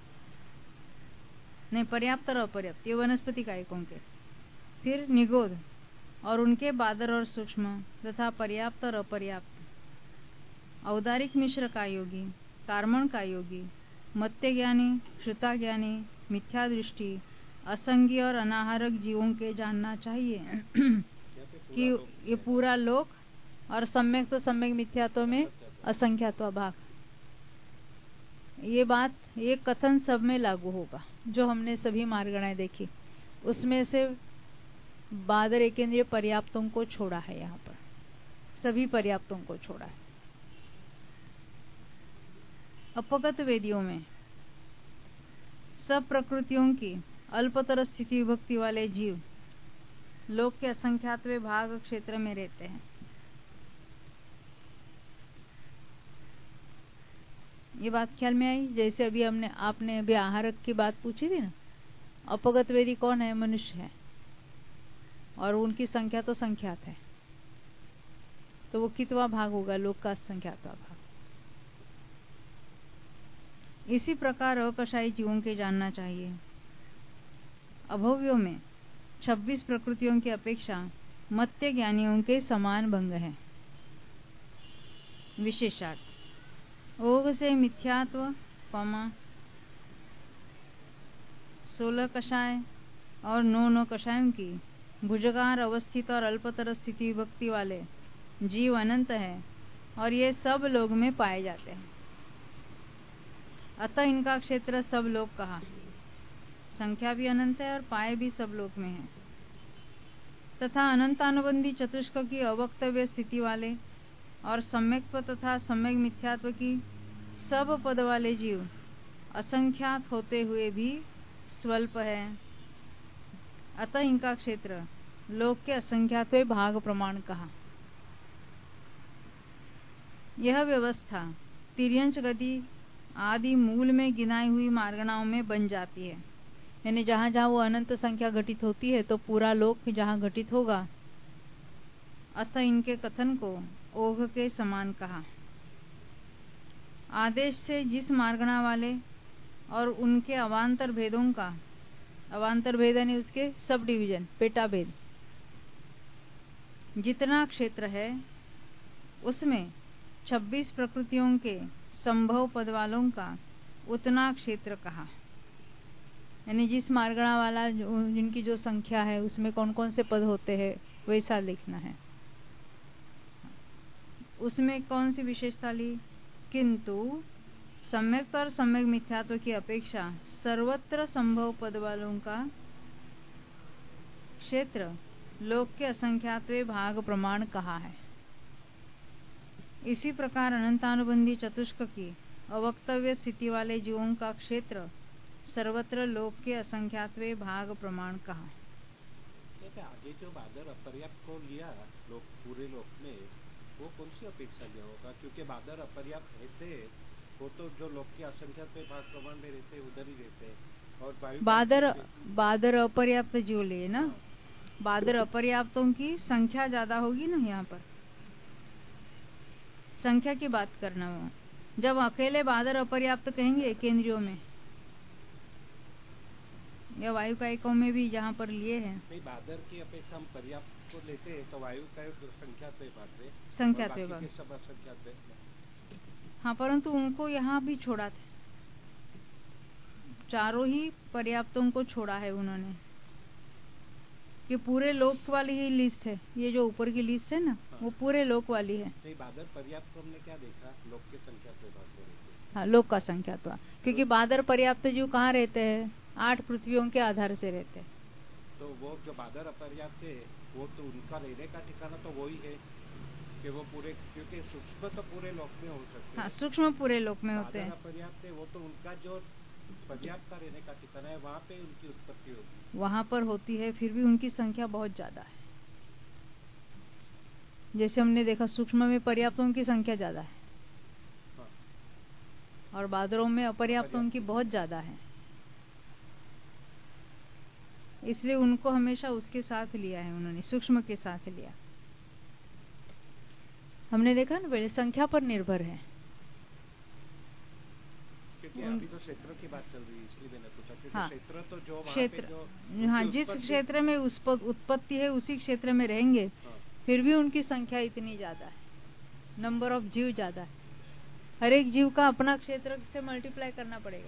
नहीं पर्याप्त और अपर्याप्त ये वनस्पति कायिकों के, फिर निगोद और उनके बादर और सूक्ष्म तथा पर्याप्त और अपर्याप्त, औदारिक मिश्र का योगी, कार्मण का योगी, मत्य ज्ञानी, श्रुता ज्ञानी, मिथ्या दृष्टि, असंगी और अनाहारक जीवों के जानना चाहिए कि ये पूरा लोक और सम्यक तो सम्यक मिथ्यात्व में असंख्यात्व भाग, ये बात ये कथन सब में लागू होगा जो हमने सभी मार्गणाएं देखी। उसमें से बादर एकेंद्रीय पर्याप्तों को छोड़ा है, यहाँ पर सभी पर्याप्तों को छोड़ा है। अपगत वेदियों में सब प्रकृतियों की अल्पतर स्थिति विभक्ति वाले जीव लोक के असंख्यातवे भाग क्षेत्र में रहते हैं। ये बात ख्याल में आई? जैसे अभी हमने आपने अभी आहारक की बात पूछी थी ना, अपगत वेदी कौन है? मनुष्य है और उनकी संख्या तो संख्यात है, तो वो कितवा भाग होगा? लोक का असंख्यातवा भाग। इसी प्रकार अकशाई जीवों के जानना चाहिए। अभव्यों में छब्बीस प्रकृतियों की अपेक्षा मत्य ज्ञानियों के समान भंग है। विशेषार्थ ओघ से मिथ्यात्व, कौमा सोलह कषाय और नौ नौ कषायों की भुजगार अवस्थित और अल्पतर स्थिति विभक्ति वाले जीव अनंत है और ये सब लोग में पाए जाते हैं। अतः इनका क्षेत्र सब लोग कहा, संख्या भी अनंत है और पाए भी सब लोग में है। तथा अनंतानुबंधी चतुष्क की अवक्तव्य स्थिति वाले और सम्यक्त्व तथा सम्यक मिथ्यात्व की सब पद वाले जीव असंख्यात होते हुए भी स्वल्प है। अतः इनका क्षेत्र लोक के असंख्यात भाग प्रमाण कहा। यह व्यवस्था तिर्यंच गति आदि मूल में गिनाई हुई मार्गणाओं में बन जाती है, यानी जहां जहां वो अनंत संख्या घटित होती है तो पूरा लोक जहां घटित होगा। अतः इनके कथन को ओघ के समान कहा। आदेश से जिस मार्गणा वाले और उनके अवान्तर भेदों का, अवान्तर भेद यानी उसके सब डिवीजन पेटा भेद, जितना क्षेत्र है उसमें छब्बीस प्रकृतियों के संभव पद वालों का उतना क्षेत्र कहा। यानी जिस मार्गणा वाला जिनकी जो संख्या है उसमें कौन कौन से पद होते हैं वैसा लिखना है। उसमें कौन सी विशेषता ली? किंतु सम्यक और सम्यक मिथ्यात्व की अपेक्षा सर्वत्र संभव पद वालों का क्षेत्र लोक के असंख्यातवे भाग प्रमाण कहा है। इसी प्रकार अनंतानुबंधी चतुष्क की अवक्तव्य स्थिति वाले जीवों का क्षेत्र सर्वत्र लोक के असंख्यातवे भाग प्रमाण कहा। आगे जो बादर अपर्याप्त को लिया लोक पूरे लोक में, वो कौन सी अपेक्षा लिया होगा? क्योंकि बादर अपर्याप्त रहते वो तो जो लोक के असंख्यात भाग प्रमाण में रहते उधर ही रहते, और बादर बादर अपर्याप्त जीव लिए ना। हाँ। बादर अपर्याप्तों की संख्या ज्यादा होगी ना, यहाँ पर संख्या की बात करना। वो जब अकेले बादर अपर्याप्त कहेंगे केंद्रियों में या वायु कायिकों में भी जहाँ पर लिए हैं, बादर की अपेक्षा हम पर्याप्त को लेते हैं तो वायु का संख्या संख्या हाँ, परंतु उनको यहाँ भी छोड़ा था, चारों ही पर्याप्तों को छोड़ा है उन्होंने। कि पूरे लोक वाली ही लिस्ट है, ये जो ऊपर की लिस्ट है ना। हाँ। वो पूरे लोक वाली है। नहीं, बादर पर्याप्त हमने क्या देखा? लोक की संख्या पे बात हो रही है। हाँ, लोक का संख्या तो, क्योंकि तो, बादर पर्याप्त जीव कहाँ रहते हैं? आठ पृथ्वियों के आधार से रहते हैं। तो वो जो बादर अपर्याप्त है वो तो उनका रहने का ठिकाना तो वही है कि वो पूरे, क्योंकि सूक्ष्म तो पूरे लोक में हो सकते हैं। हाँ, सूक्ष्म पूरे लोक में होते हैं। अपर्याप्त है वो तो उनका जो पर्याप्त रहने का ठिकाना है वहाँ पे उनकी उत्पत्ति होगी, वहाँ पर होती है, फिर भी उनकी संख्या बहुत ज्यादा है। जैसे हमने देखा सूक्ष्म में पर्याप्तों की संख्या ज्यादा है। हाँ। और बादरों में अपर्याप्तों की बहुत ज्यादा है। इसलिए उनको हमेशा उसके साथ लिया है, उन्होंने सूक्ष्म के साथ लिया। हमने देखा ना पहले संख्या पर निर्भर है, क्योंकि अभी तो क्षेत्र की बात चल रही है इसलिए मैंने पूछा, क्योंकि हाँ, क्षेत्र तो जो क्षेत्र, जो हाँ, जिस क्षेत्र में उत्पत्ति है उसी क्षेत्र में रहेंगे। हाँ। फिर भी उनकी संख्या इतनी ज्यादा है, नंबर ऑफ जीव ज्यादा है। हर एक जीव का अपना क्षेत्र से मल्टीप्लाई करना पड़ेगा।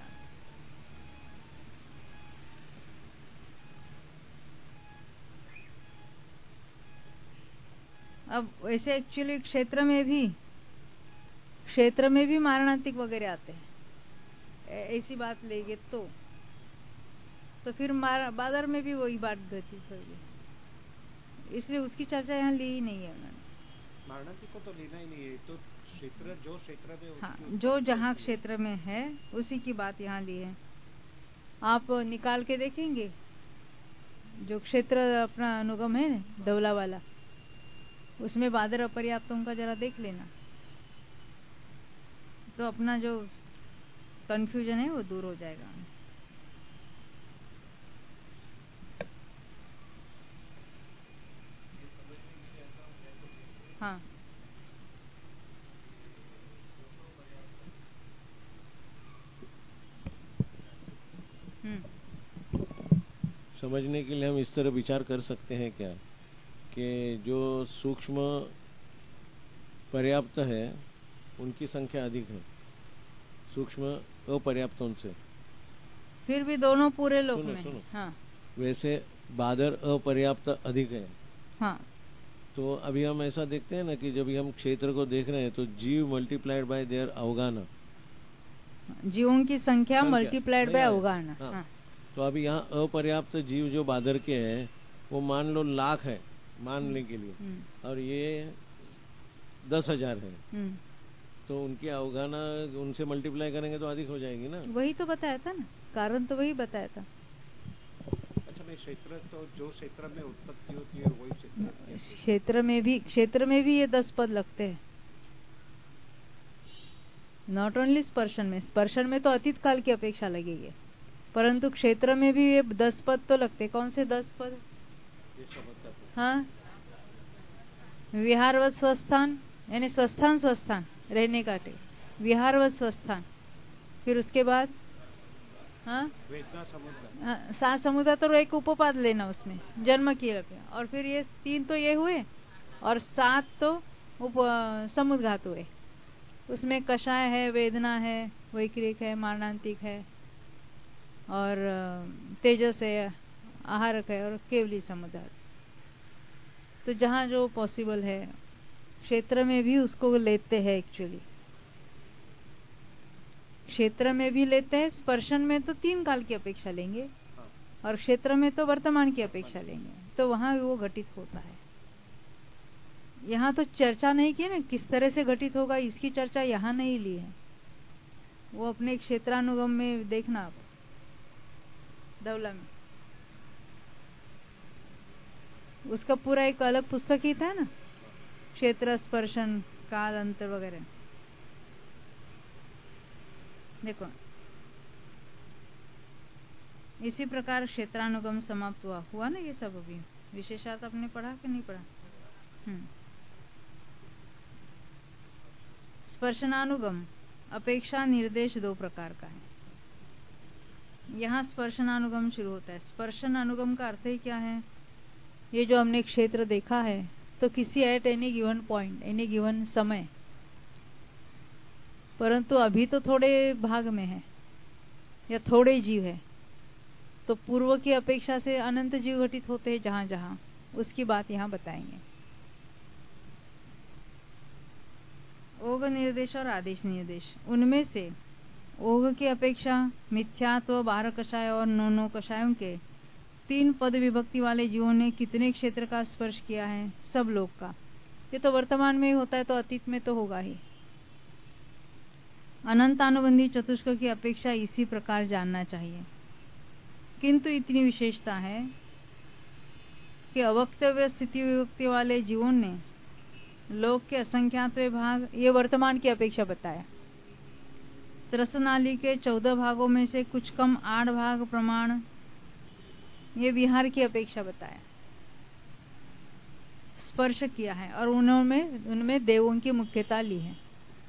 अब वैसे एक्चुअली क्षेत्र में भी क्षेत्र में भी मारणांतिक वगैरह आते हैं, ऐसी बात लेंगे तो तो फिर बादर में भी वही बात घटित होगी, इसलिए उसकी चर्चा यहाँ ली ही नहीं है उन्होंने। मारणांतिक को तो लेना ही नहीं है, तो क्षेत्र जो क्षेत्र में, हाँ, जो जहाँ क्षेत्र में है उसी की बात यहाँ ली है। आप निकाल के देखेंगे जो क्षेत्र अपना अनुगम है दौला वाला, उसमें बादर अपर्याप्तों का जरा देख लेना, तो अपना जो कंफ्यूजन है वो दूर हो जाएगा। हाँ, समझने के लिए हम इस तरह विचार कर सकते हैं क्या कि जो सूक्ष्म पर्याप्त है उनकी संख्या अधिक है सूक्ष्म अपर्याप्तों से। फिर भी दोनों पूरे लोक सुनो, में सुनो। हाँ। वैसे बादर अपर्याप्त अधिक है। हाँ। तो अभी हम ऐसा देखते हैं ना कि जब हम क्षेत्र को देख रहे हैं तो जीव मल्टीप्लाइड बाय देयर अवगान, जीवों की संख्या मल्टीप्लाइड बाय अवगान। हाँ। हाँ। तो अभी यहाँ अपर्याप्त जीव जो बादर के हैं वो मान लो लाख है मानने के लिए, और ये दस हजार है, तो उनकी अवगाना उनसे मल्टीप्लाई करेंगे तो अधिक हो जाएगी ना। वही तो बताया था ना, कारण तो वही बताया था। अच्छा, मैं क्षेत्र तो जो क्षेत्र में उत्पत्ति होती है वही क्षेत्र क्षेत्र में भी क्षेत्र में भी ये दस पद लगते हैं, नॉट ओनली स्पर्शन में। स्पर्शन में तो अतीत काल की अपेक्षा लगेगी, परंतु क्षेत्र में भी ये दस पद तो लगते। कौन से दस पद? हाँ, विहारवत स्वस्थान, यानी स्वस्थान स्वस्थान रहने का टे, विहारवत स्वस्थान। फिर उसके बाद हाँ, वेदना समुद्र, हाँ, सात समुद्र तो एक उपपाद लेना उसमें जन्म किए, और फिर ये तीन तो ये हुए और सात तो उप समुद्घात हुए। उसमें कषाय है, वेदना है, वैक्रिक है, मारणांतिक है, और तेजस है, आहारक है, और केवली समुद्घात। तो जहाँ जो पॉसिबल है क्षेत्र में भी उसको लेते हैं। एक्चुअली क्षेत्र में भी लेते हैं, स्पर्शन में तो तीन काल की अपेक्षा लेंगे और क्षेत्र में तो वर्तमान की अपेक्षा लेंगे, तो वहां वो घटित होता है। यहाँ तो चर्चा नहीं की ना किस तरह से घटित होगा, इसकी चर्चा यहाँ नहीं ली है। वो अपने क्षेत्रानुगम में देखना आप दौला में, उसका पूरा एक अलग पुस्तक ही था ना, क्षेत्र स्पर्शन काल अंतर वगैरह। देखो, इसी प्रकार क्षेत्रानुगम समाप्त हुआ हुआ ना ये सब। अभी विशेषार्थ आपने पढ़ा कि नहीं पढ़ा? हम्म स्पर्शनानुगम अपेक्षा निर्देश दो प्रकार का है। यहाँ स्पर्शनानुगम शुरू होता है। स्पर्शनानुगम का अर्थ ही क्या है? ये जो हमने क्षेत्र देखा है तो किसी at any given point, any given समय, परंतु अभी तो थोड़े भाग में है या थोड़े जीव है, तो पूर्व की अपेक्षा से अनंत जीव घटित होते हैं जहां जहां, उसकी बात यहाँ बताएंगे। ओग निर्देश और आदेश निर्देश, उनमें से ओग की अपेक्षा मिथ्यात्व बारह कषाय और नौ नौ कषायों के तीन पद विभक्ति वाले जीवों ने कितने क्षेत्र का स्पर्श किया है? सब लोग का। ये तो वर्तमान में ही होता है, तो अतीत में तो होगा ही। अनंतानुबंधी चतुष्क की अपेक्षा इसी प्रकार जानना चाहिए, किंतु इतनी विशेषता है कि अवक्तव्य स्थिति विभक्ति वाले जीवों ने लोक के असंख्यातवें भाग ये वर्तमान की अपेक्षा बताया। त्रसनाली के चौदह भागों में से कुछ कम आठ भाग प्रमाण ये विहार की अपेक्षा बताया, स्पर्श किया है और उन्होंने उनमें देवों की मुख्यता ली है।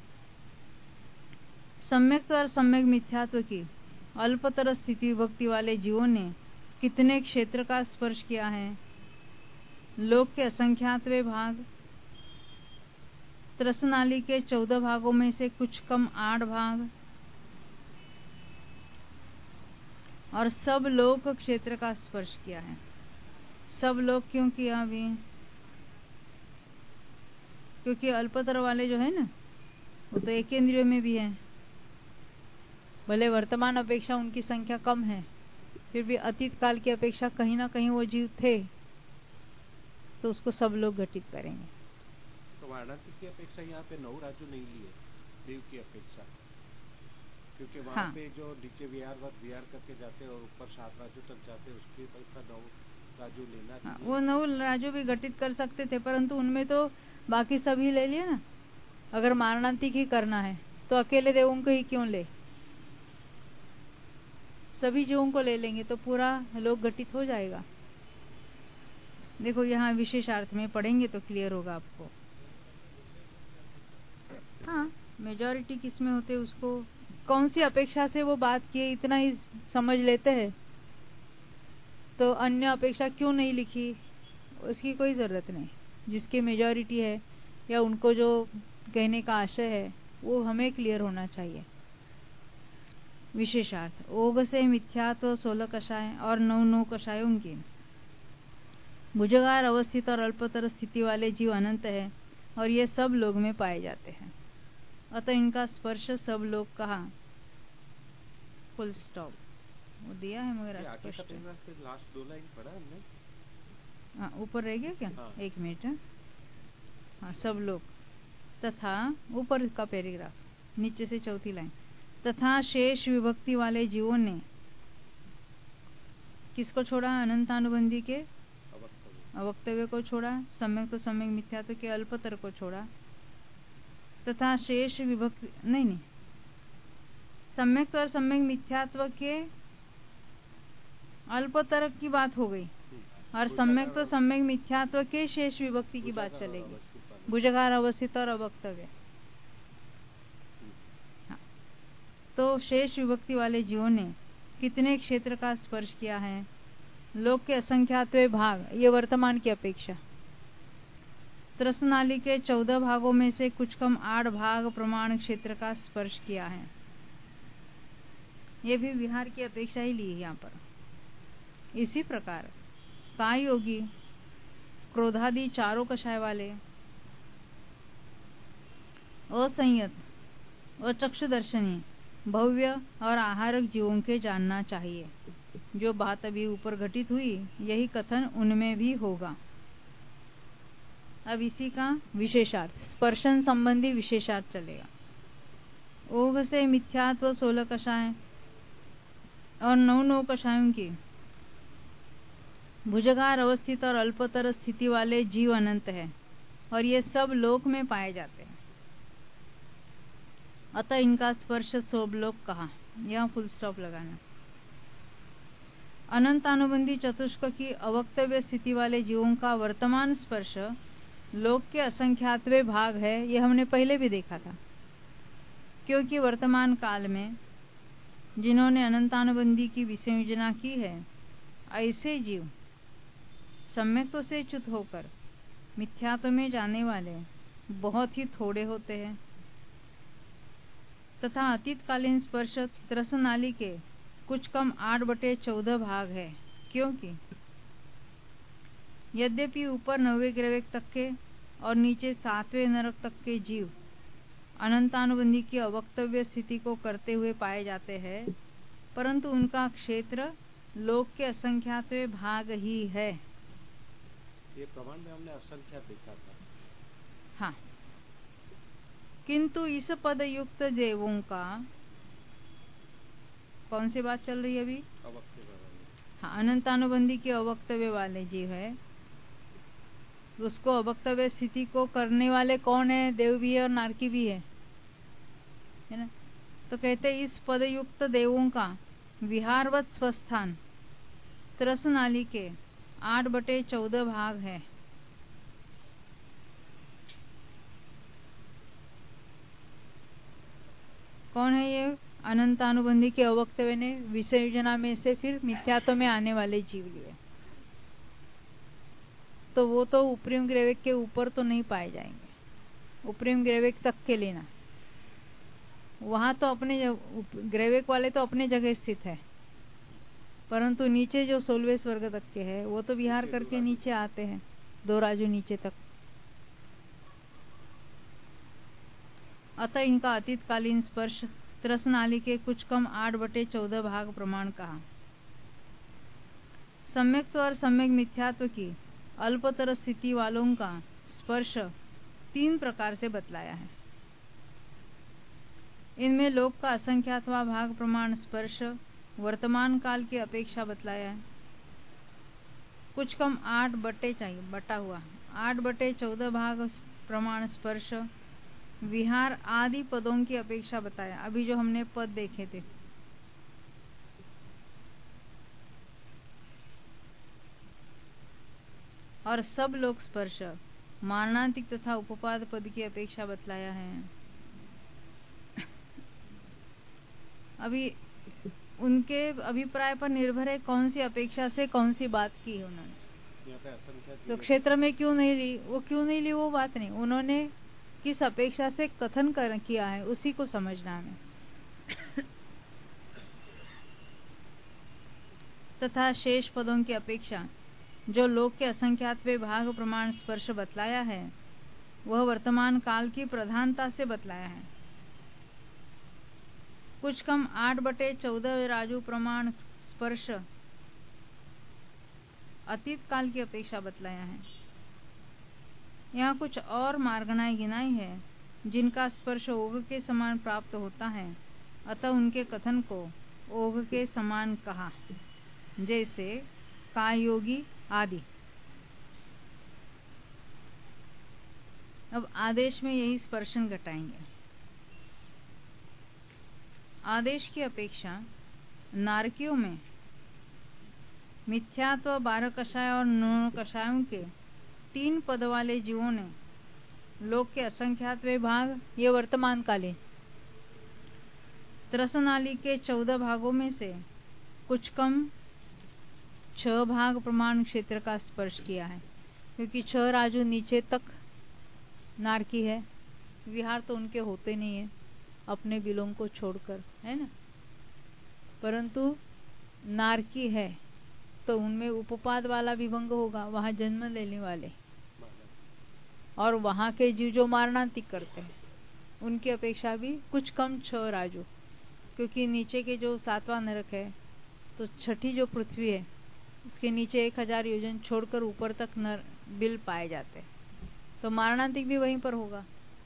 सम्यक और सम्यक मिथ्यात्व की अल्पतर स्थिति विभक्ति वाले जीवों ने कितने क्षेत्र का स्पर्श किया है? लोक के असंख्यातवे भाग, त्रसनाली के चौदह भागों में से कुछ कम आठ भाग, और सब लोक क्षेत्र का स्पर्श किया है। सब लोग क्यों किया अभी? क्योंकि अल्पतर वाले जो है ना, वो तो एक इंद्रियों में भी है। भले वर्तमान अपेक्षा उनकी संख्या कम है, फिर भी अतीत काल की अपेक्षा कहीं ना कहीं वो जीव थे, तो उसको सब लोग घटित करेंगे। तो वाराणसी की अपेक्षा यहाँ पे नौ राजू नहीं लिए, देव की अपेक्षा, क्योंकि वहाँ हाँ। पे जो नीचे विहार वक्त विहार करके जाते हैं और ऊपर सात राजू तक जाते हैं, उसकी अपेक्षा नौ राजू लेना चाहिए। वो नौ राजू भी घटित कर सकते थे, परंतु उनमें तो बाकी सभी ले लिए ना। अगर मारणांतिक ही करना है तो अकेले देवों को ही क्यों ले, सभी जीवों को ले लेंगे तो पूरा लोक घटित हो जाएगा। देखो यहाँ विशेषार्थ में पढ़ेंगे तो क्लियर होगा आपको। हाँ, मेजॉरिटी किसमें होते उसको कौन सी अपेक्षा से वो बात किए इतना ही समझ लेते हैं, तो अन्य अपेक्षा क्यों नहीं लिखी उसकी कोई जरूरत नहीं। जिसकी मेजॉरिटी है या उनको जो कहने का आशय है वो हमें क्लियर होना चाहिए। विशेषार्थ ओघ से मिथ्यात्व सोलह कषाय और नौ नौ कषायों की भुजगार अवस्थित और अल्पतर स्थिति वाले जीव अनंत है और ये सब लोग में पाए जाते हैं, अतः इनका स्पर्श सब लोग कहा। फुल स्टॉप वो दिया है मगर स्पष्ट। लास्ट दो लाइन पढ़ा हमने, हाँ ऊपर रह गया क्या? हाँ। एक मिनट। हाँ, सब लोग तथा ऊपर का पैराग्राफ नीचे से चौथी लाइन, तथा शेष विभक्ति वाले जीवों ने किसको छोड़ा? अनंतानुबंधी के अवक्तव्य को छोड़ा, सम्यक तो सम्यक मिथ्यात्व के अल्पतर को छोड़ा, तथा शेष विभक्ति नहीं नहीं सम्यक और सम्यक मिथ्यात्व के अल्पतर की बात हो गई और सम्यक तो सम्यक मिथ्यात्व के शेष विभक्ति की बात चलेगी। भुजगार अवस्थित और अवक्तव्य। हाँ, तो शेष विभक्ति वाले जीवों ने कितने क्षेत्र का स्पर्श किया है? लोक के असंख्यातवे भाग, ये वर्तमान की अपेक्षा। त्रसनाली के चौदह भागों में से कुछ कम आठ भाग प्रमाण क्षेत्र का स्पर्श किया है। ये भी विहार की अपेक्षा ही ली है यहाँ पर। इसी प्रकार काय योगी क्रोधादि चारों कषाय वाले असंयत अचक्षुदर्शनी भव्य और आहारक जीवों के जानना चाहिए। जो बात अभी ऊपर घटित हुई यही कथन उनमें भी होगा। अब इसी का विशेषार्थ स्पर्शन संबंधी विशेषार्थ चलेगा। ओघ से मिथ्यात्व सोलह कषाय और नौ नौ कषायों की भुजगार अवस्थित और अल्पतर स्थिति वाले जीव अनंत है और ये सब लोक में पाए जाते हैं, अतः इनका स्पर्श सब लोक कहा। यहाँ फुल स्टॉप लगाना। अनंतानुबंधी चतुष्क की अवक्तव्य स्थिति वाले जीवों का वर्तमान स्पर्श लोक के असंख्यातवे भाग है, ये हमने पहले भी देखा था। क्योंकि वर्तमान काल में जिन्होंने अनंतानुबंधी की विसंयोजना की है ऐसे जीव सम्यक्त्व से च्युत होकर मिथ्यात्व में जाने वाले बहुत ही थोड़े होते हैं, तथा अतीतकालीन स्पर्श त्रसनाली के कुछ कम आठ बटे चौदह भाग है। क्योंकि यद्यपि ऊपर नौवे ग्रह तक के और नीचे सातवें नरक तक के जीव अनंतानुबंधी की अवक्तव्य स्थिति को करते हुए पाए जाते हैं, परंतु उनका क्षेत्र लोक के असंख्यातवे भाग ही है। ये प्रमाण में हमने असंख्यात देखा था। हाँ, किंतु इस पद युक्त देवों का कौन सी बात चल रही है अभी? अवक्तव्य। हाँ, अनंतानुबंधी के अवक्तव्य वाले जीव है, उसको अवक्तव्य स्थिति को करने वाले कौन है? देव भी है और नारकी भी है, है ना? तो कहते इस पद युक्त देवों का विहारवत स्वस्थान त्रस नाली के आठ बटे चौदह भाग है। कौन है ये? अनंतानुबंधी के अवक्तव्य ने विषय योजना में से फिर मिथ्यात्व में आने वाले जीव लिए, तो वो तो उपरिम ग्रेविक के ऊपर तो नहीं पाए जाएंगे। उपरिम ग्रेविक तक के लेना, वहां तो अपने ग्रेविक वाले तो अपने जगह स्थित है, परंतु नीचे जो सोलवे स्वर्ग तक के है वो तो विहार करके नीचे आते हैं, दो राजू नीचे तक। अतः इनका अतीत कालीन स्पर्श त्रस नाली के कुछ कम आठ बटे चौदह भाग प्रमाण कहा। सम्यक्त्व और सम्यक मिथ्यात्व की अल्पतर स्थिति वालों का स्पर्श तीन प्रकार से बतलाया है। इनमें लोक का असंख्यातवा भाग प्रमाण स्पर्श वर्तमान काल की अपेक्षा बतलाया है। कुछ कम आठ बटे चाहिए बटा हुआ आठ बटे चौदह भाग प्रमाण स्पर्श विहार आदि पदों की अपेक्षा बताया। अभी जो हमने पद देखे थे, और सब लोक स्पर्श मारणांतिक तथा उपपाद पद की अपेक्षा बतलाया है। अभी उनके अभिप्राय पर निर्भर है कौन सी अपेक्षा से कौन सी बात की है उन्होंने। तो क्षेत्र में क्यों नहीं ली, वो क्यों नहीं ली वो बात नहीं, उन्होंने किस अपेक्षा से कथन कर किया है उसी को समझना है। तथा शेष पदों की अपेक्षा जो लोक के असंख्यात वे भाग प्रमाण स्पर्श बतलाया है वह वर्तमान काल की प्रधानता से बतलाया है। कुछ कम आठ बटे चौदह राजू प्रमाण स्पर्श अतीत काल की अपेक्षा बतलाया है। यहाँ कुछ और मार्गणाएं गिनाई है जिनका स्पर्श ओघ के समान प्राप्त होता है, अतः उनके कथन को ओघ के समान कहा, जैसे कायोगी आदि। अब आदेश में यही स्पर्शन घटाएंगे। आदेश की अपेक्षा नारकियों में मिथ्यात्व बारह कषाय और नौ कषायों के तीन पद वाले जीवों ने लोक के असंख्यात वे भाग ये वर्तमान कालीन त्रस नाली के चौदह भागों में से कुछ कम छह भाग प्रमाण क्षेत्र का स्पर्श किया है, क्योंकि छह राजू नीचे तक नारकी है, विहार तो उनके होते नहीं है अपने बिलों को छोड़कर, है ना। परंतु नारकी है तो उनमें उपपाद वाला विभंग होगा, वहां जन्म लेने वाले, और वहां के जीव जो मारणांतिक करते हैं उनकी अपेक्षा भी कुछ कम छह राजू, क्योंकि नीचे के जो सातवां नरक है तो छठी जो पृथ्वी है उसके नीचे एक हजार योजन छोड़कर ऊपर तक नर बिल पाए जाते हैं, तो मारणांतिक भी वहीं पर होगा।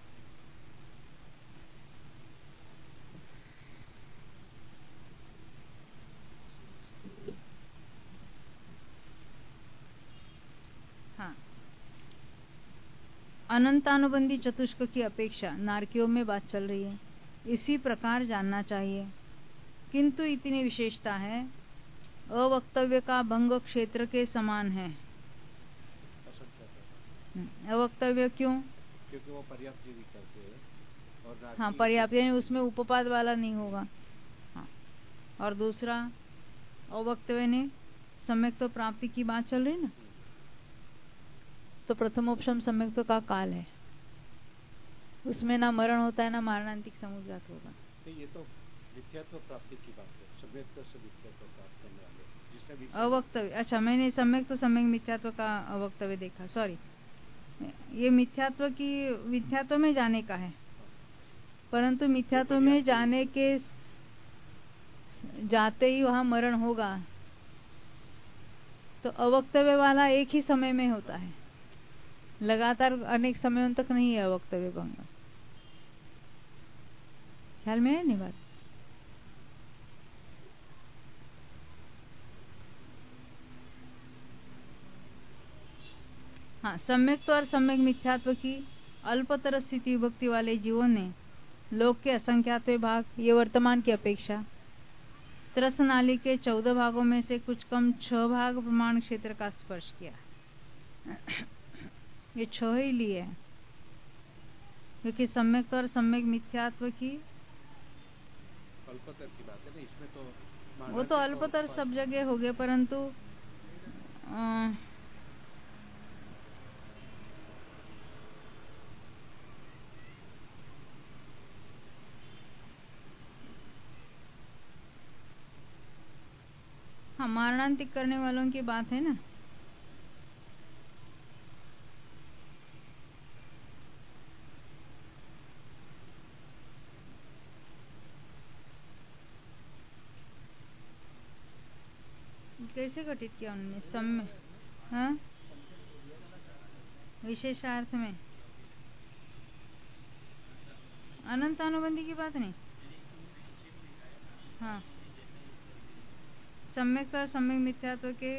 हाँ, अनंतानुबंधी चतुष्क की अपेक्षा नारकियों में बात चल रही है, इसी प्रकार जानना चाहिए। किंतु इतनी विशेषता है, अवक्तव्य का भंग क्षेत्र के समान है। अवक्तव्य क्यों? क्योंकि वो पर्याप्त जीवी करते हैं और हाँ पर्याप्त, यानी उसमें उपपाद वाला नहीं होगा। हाँ, और दूसरा अवक्तव्य ने सम्यक्त्व प्राप्ति की बात चल रही ना, तो प्रथमोपशम सम्यक्त्व का काल है, उसमें ना मरण होता है ना मारणांतिक समुद्रात होगा। तो ये तो मिथ्यात्व प्राप्ति की बात है, सम्यक्त्व से मिथ्यात्व प्राप्त करने वाले जिसने अवक्तव्य। अच्छा, मैंने सम्यक्त्व सम्यक मिथ्यात्व का अवक्तव्य देखा, सॉरी। ये मिथ्यात्व की मिथ्यात्व में जाने का है, परंतु मिथ्यात्व में जाने के जाते ही वहां मरण होगा, तो अवक्तव्य वाला एक ही समय में होता है, लगातार अनेक समयों तक नहीं है अवक्तव्य भंग। ख्याल में है नहीं बात? हाँ, सम्यक्त्व और सम्यक मिथ्यात्व की अल्पतर स्थिति विभक्ति वाले जीवों ने लोक के असंख्यात भाग ये वर्तमान की अपेक्षा त्रस नाली के चौदह भागों में से कुछ कम छह भाग प्रमाण क्षेत्र का स्पर्श किया। ये छह ही लिए है, क्योंकि सम्यक और सम्यक मिथ्यात्व की अल्पतर की बात है ना, इसमें तो वो तो अल्पतर सब जगह हो गए, परंतु आ, हाँ, मारणांतिक करने वालों की बात है ना। कैसे घटित किया उन्होंने? सम्य हाँ, विशेषार्थ में अनंत अनुबंधी की बात नहीं। हाँ, सम्यक और सम्यक मिथ्यात्व के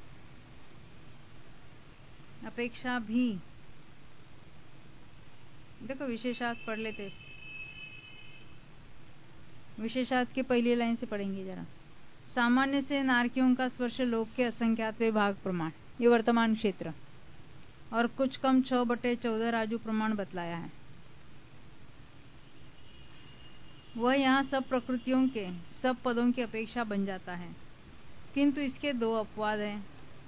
अपेक्षा भी, देखो विशेषार्थ पढ़ लेते, विशेषार्थ की पहली लाइन से पढ़ेंगे जरा। सामान्य से नारकियों का स्पर्श लोक के असंख्यातवे भाग प्रमाण, ये वर्तमान क्षेत्र, और कुछ कम छह बटे चौदह राजू प्रमाण बतलाया है। वह यहाँ सब प्रकृतियों के सब पदों की अपेक्षा बन जाता है, किंतु इसके दो अपवाद हैं।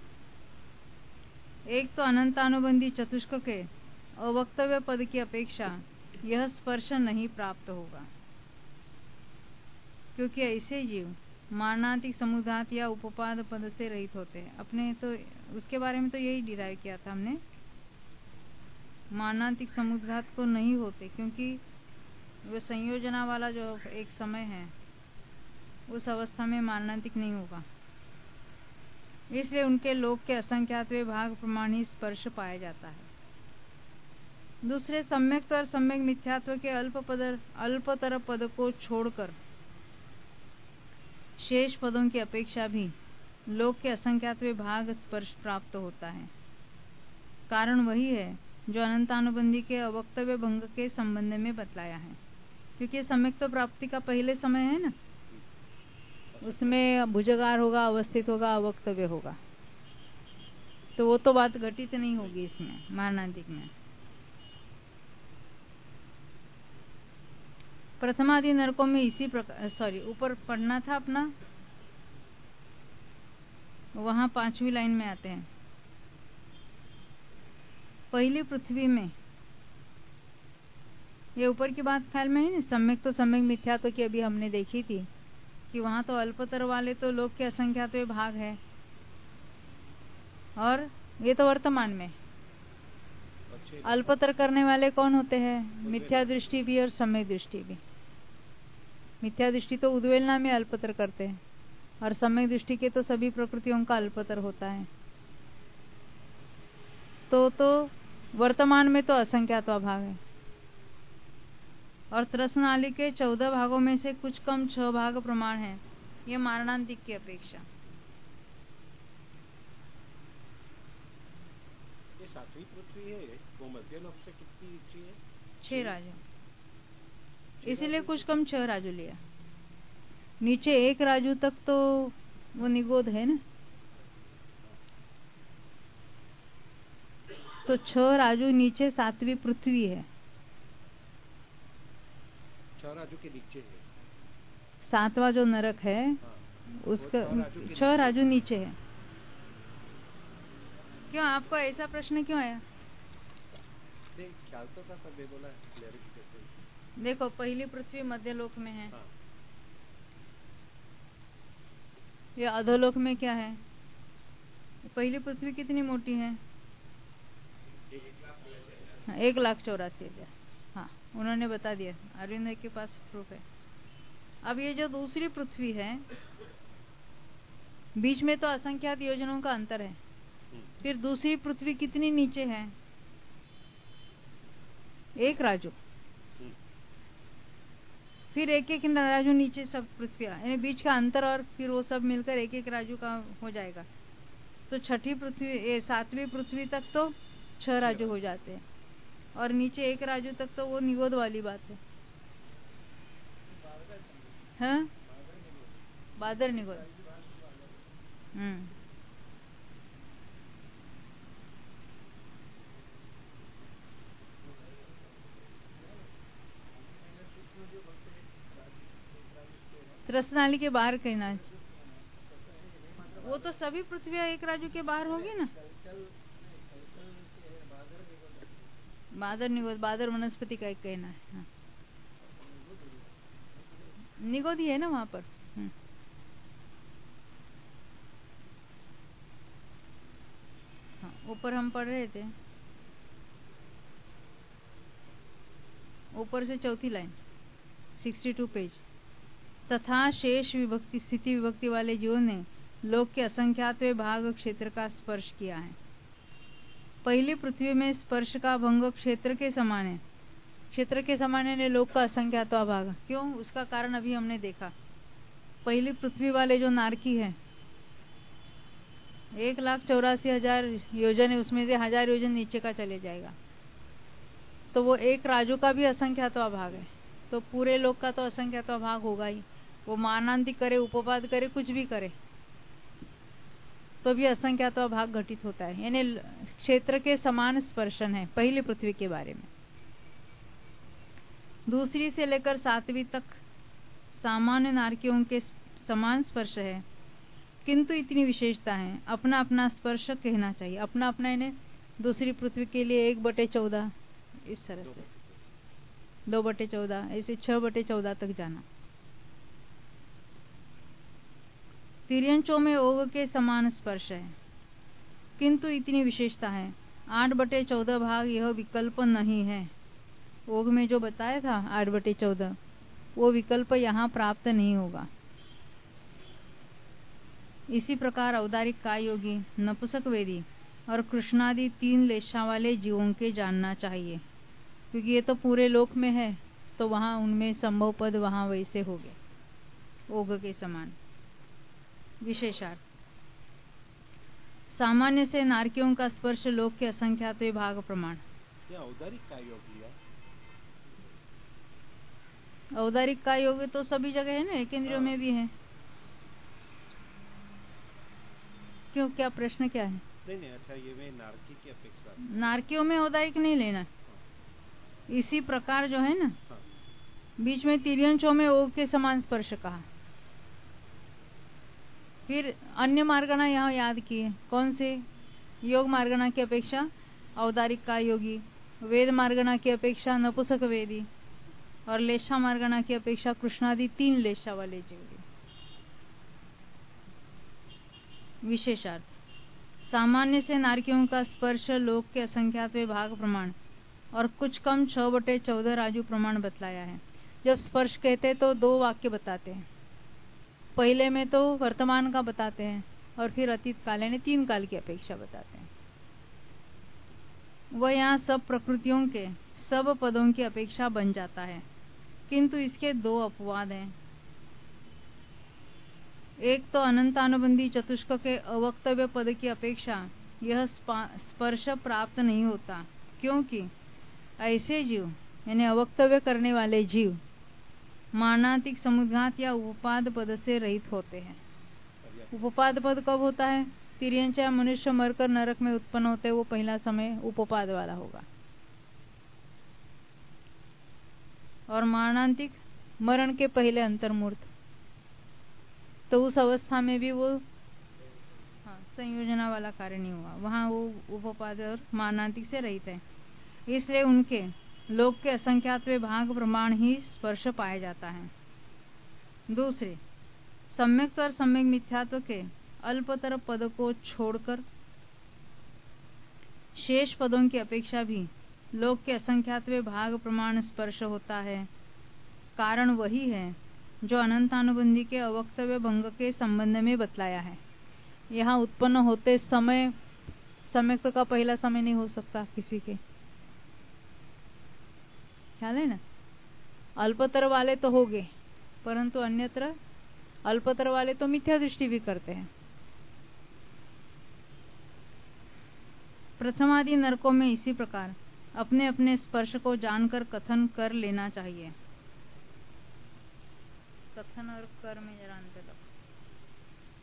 एक तो अनंतानुबंधी चतुष्क के अवक्तव्य पद की अपेक्षा यह स्पर्श नहीं प्राप्त होगा, क्योंकि ऐसे जीव मारणांतिक समुदात या उपपाद पद से रहित होते हैं। अपने तो उसके बारे में तो यही डिराइव किया था हमने, मारणांतिक समुदात को नहीं होते, क्योंकि वह संयोजना वाला जो एक समय है उस अवस्था में मारणांतिक नहीं होगा, इसलिए उनके लोक के असंख्यातवे भाग प्रमाण ही स्पर्श पाया जाता है। दूसरे सम्यक और सम्यक मिथ्यात्व के अल्प पद अल्पतर पद को छोड़कर शेष पदों की अपेक्षा भी लोक के असंख्यातवे भाग स्पर्श प्राप्त होता है। कारण वही है जो अनंतानुबंधी के अवक्तव्य भंग के संबंध में बतलाया है, क्योंकि सम्यक तो प्राप्ति का पहले समय है ना, उसमें भुजगार होगा, अवस्थित होगा, अवक्तव्य होगा, तो वो तो बात घटित नहीं होगी इसमें मारणांतिक में। प्रथमादि नरकों में इसी प्रकार, सॉरी ऊपर पढ़ना था अपना, वहां पांचवी लाइन में आते हैं। पहली पृथ्वी में, ये ऊपर की बात ख्याल में है ना, सम्यक तो सम्यक मिथ्यात्व की अभी हमने देखी थी कि वहां तो अल्पतर वाले तो लोक के असंख्यातवे भाग है, और ये तो वर्तमान में अल्पतर करने वाले कौन होते हैं? मिथ्या दृष्टि भी और सम्यक दृष्टि भी। मिथ्या दृष्टि तो उद्वेलना में अल्पतर करते हैं, और सम्यक दृष्टि के तो सभी प्रकृतियों का अल्पतर होता है। तो तो वर्तमान में तो असंख्यातवा भाग है, और त्रस नाली के चौदह भागों में से कुछ कम छह भाग प्रमाण है, ये मारणांतिक की अपेक्षा। ये सातवीं पृथ्वी है, वो मध्य लोक से कितनी ऊंची है? छह राजू, इसीलिए कुछ कम छह राजू लिया। नीचे एक राजू तक तो वो निगोद है ना, तो छह राजू नीचे सातवीं पृथ्वी है। छह राजू के नीचे है सातवां जो नरक है, हाँ, उसका छह राजू नीचे है। क्यों आपको ऐसा प्रश्न क्यों आया? ख्याल तो था, पर बोला क्लैरिफिकेशन। देखो पहली पृथ्वी मध्य लोक में है, हाँ। ये अधोलोक में क्या है? पहली पृथ्वी कितनी मोटी है? एक लाख चौरासी हजार। हाँ, उन्होंने बता दिया, अरविंद के पास प्रूफ है। अब ये जो दूसरी पृथ्वी है, बीच में तो असंख्यात योजनों का अंतर है, फिर दूसरी पृथ्वी कितनी नीचे है? एक राजू, फिर एक एक राजू नीचे सब पृथ्वियां, यानी बीच का अंतर, और फिर वो सब मिलकर एक एक राजू का हो जाएगा। तो छठी पृथ्वी, सातवीं पृथ्वी तक तो छह राजू हो जाते हैं, और नीचे एक राजू तक तो वो निगोद वाली बात है। हाँ, बादर निगोद। हम्म त्रसनाली के बाहर कहना है, वो तो सभी पृथ्वी एक राजू के बाहर होगी ना। बादर निगोद, बादर वनस्पति का एक कहना है। हाँ। निगोदी है ना वहां पर। हाँ, ऊपर हम पढ़ रहे थे, ऊपर से चौथी लाइन, बासठ पेज। तथा शेष विभक्ति स्थिति विभक्ति वाले जीवों ने लोक के असंख्यातवें भाग क्षेत्र का स्पर्श किया है। पहली पृथ्वी में स्पर्श का भंग क्षेत्र के समान है। क्षेत्र के समान है लोक का असंख्यातवा भाग। क्यों? उसका कारण अभी हमने देखा। पहली पृथ्वी वाले जो नारकी है, एक लाख चौरासी हजार योजन है, उसमें से हजार योजन नीचे का चले जाएगा, तो वो एक राजू का भी असंख्यातवा भाग है। तो पूरे लोक का तो असंख्यातवा भाग होगा ही। वो मानांतिक करे, उपपाद करे, कुछ भी करे, तो भी असंख्यातवा भाग घटित होता है। यानी क्षेत्र के समान स्पर्शन है पहली पृथ्वी के बारे में। दूसरी से लेकर सातवीं तक सामान्य नारकियों के समान स्पर्श है, किंतु इतनी विशेषता है, अपना अपना स्पर्श कहना चाहिए। अपना अपना इन्हें दूसरी पृथ्वी के लिए एक बटे चौदह, इस तरह से दो बटे चौदह, ऐसे छह बटे चौदह तक जाना। तिर्यंचों में ओग के समान स्पर्श है, किंतु इतनी विशेषता है, आठ बटे चौदह भाग यह विकल्प नहीं है। ओग में जो बताया था आठ बटे चौदह, वो विकल्प यहाँ प्राप्त नहीं होगा। इसी प्रकार औदारिक काय योगी, नपुंसक वेदी और कृष्णादि तीन लेशा वाले जीवों के जानना चाहिए, क्योंकि ये तो पूरे लोक में है, तो वहां उनमें संभव पद वहां वैसे हो गए ओग के समान। विशेषार्थ, सामान्य से नारकियों का स्पर्श लोक के असंख्यात भाग प्रमाण। औदारिक काय योग लिया, औदारिक काय योग तो सभी जगह है ना, एक इंद्रियों में भी है। क्यों, क्या प्रश्न क्या है? नहीं नहीं, अच्छा ये में नारकी की अपेक्षा, नारकियों में औदारिक नहीं लेना। इसी प्रकार जो है ना, बीच में तिर्यंचों में ओग के समान स्पर्श कहा। फिर अन्य मार्गणा यहाँ याद किए, कौन से? योग मार्गणा की अपेक्षा औदारिक काय योगी, वेद मार्गणा की अपेक्षा नपुंसक वेदी और लेशा मार्गणा की अपेक्षा कृष्णादि तीन लेशा वाले जीव। विशेषार्थ, सामान्य से नारकियों का स्पर्श लोक के असंख्यात भाग प्रमाण और कुछ कम छह बटे चौदह राजू प्रमाण बतलाया है। जब स्पर्श कहते तो दो वाक्य बताते हैं, पहले में तो वर्तमान का बताते हैं और फिर अतीत काल यानी तीन काल की अपेक्षा बताते हैं। वह यहाँ सब प्रकृतियों के सब पदों की अपेक्षा बन जाता है, किंतु इसके दो अपवाद हैं। एक तो अनंतानुबंधी चतुष्क के अवक्तव्य पद की अपेक्षा यह स्पर्श प्राप्त नहीं होता, क्योंकि ऐसे जीव यानी अवक्तव्य करने वाले जीव मानातिक समुद्घात या उपपाद पद से रहित होते हैं। उपपाद पद कब होता है? तिर्यंच या मनुष्य मरकर नरक में उत्पन्न होते हैं, वो पहला समय उपपाद वाला होगा। और मारणांतिक मरण के पहले अंतर्मूर्त, तो उस अवस्था में भी वो हाँ, संयोजना वाला कार्य नहीं हुआ, वहां वो उपपाद और मारणांतिक से रहित है। इसलिए उनके लोक के असंख्यातवे भाग प्रमाण ही स्पर्श पाया जाता है। दूसरे, सम्यक और सम्यक मिथ्यात्व के अल्पतर पद को छोड़कर शेष पदों की अपेक्षा भी लोक के असंख्यातवे भाग प्रमाण स्पर्श होता है। कारण वही है जो अनंतानुबंधी के अवक्तव्य भंग के संबंध में बतलाया है। यहाँ उत्पन्न होते समय सम्यक का पहला समय नहीं हो सकता किसी के, ख्याल है ना। अल्पतर वाले तो हो गए, परंतु अन्यत्र अल्पतर वाले तो मिथ्या दृष्टि भी करते हैं। प्रथमादि नरकों में इसी प्रकार अपने अपने स्पर्श को जानकर कथन कर लेना चाहिए। कथन और कर में जरा अंतर रखो।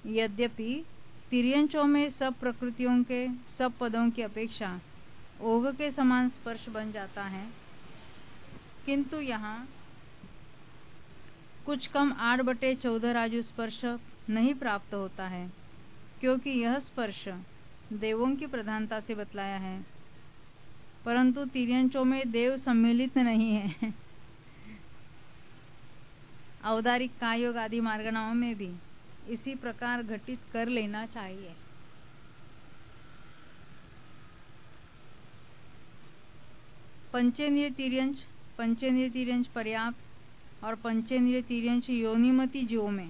यद्यपि तिर्यंचों में सब प्रकृतियों के सब पदों की अपेक्षा ओघ के समान स्पर्श बन जाता है, किंतु यहाँ कुछ कम आठ बटे चौदह राजु स्पर्श नहीं प्राप्त होता है, क्योंकि यह स्पर्श देवों की प्रधानता से बतलाया है, परंतु तिर्यंचों में देव सम्मिलित नहीं है। औदारिक कायोग आदि मार्गणाओं में भी इसी प्रकार घटित कर लेना चाहिए। पंचेंद्रिय तिर्यंच, पंचेंद्रिय तिर्यंच पर्याप्त और पंचेंद्रिय तिर्यंच योनिमति जीवों में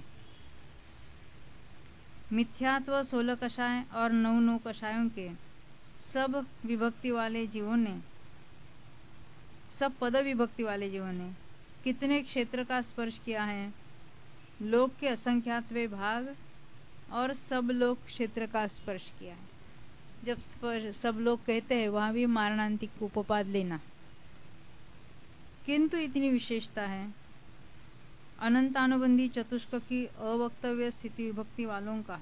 मिथ्यात्व सोलह कषाय और नौ नौ कषायों के सब विभक्ति वाले जीवों ने सब पद विभक्ति वाले जीवों ने कितने क्षेत्र का स्पर्श किया है? लोक के असंख्यातवे भाग और सब लोक क्षेत्र का स्पर्श किया है। जब स्पर्श सब लोग कहते हैं वहां भी मारणांतिक उपपाद लेना। किंतु इतनी विशेषता है अनंतानुबंधी चतुष्क की अवक्तव्य स्थिति विभक्ति वालों का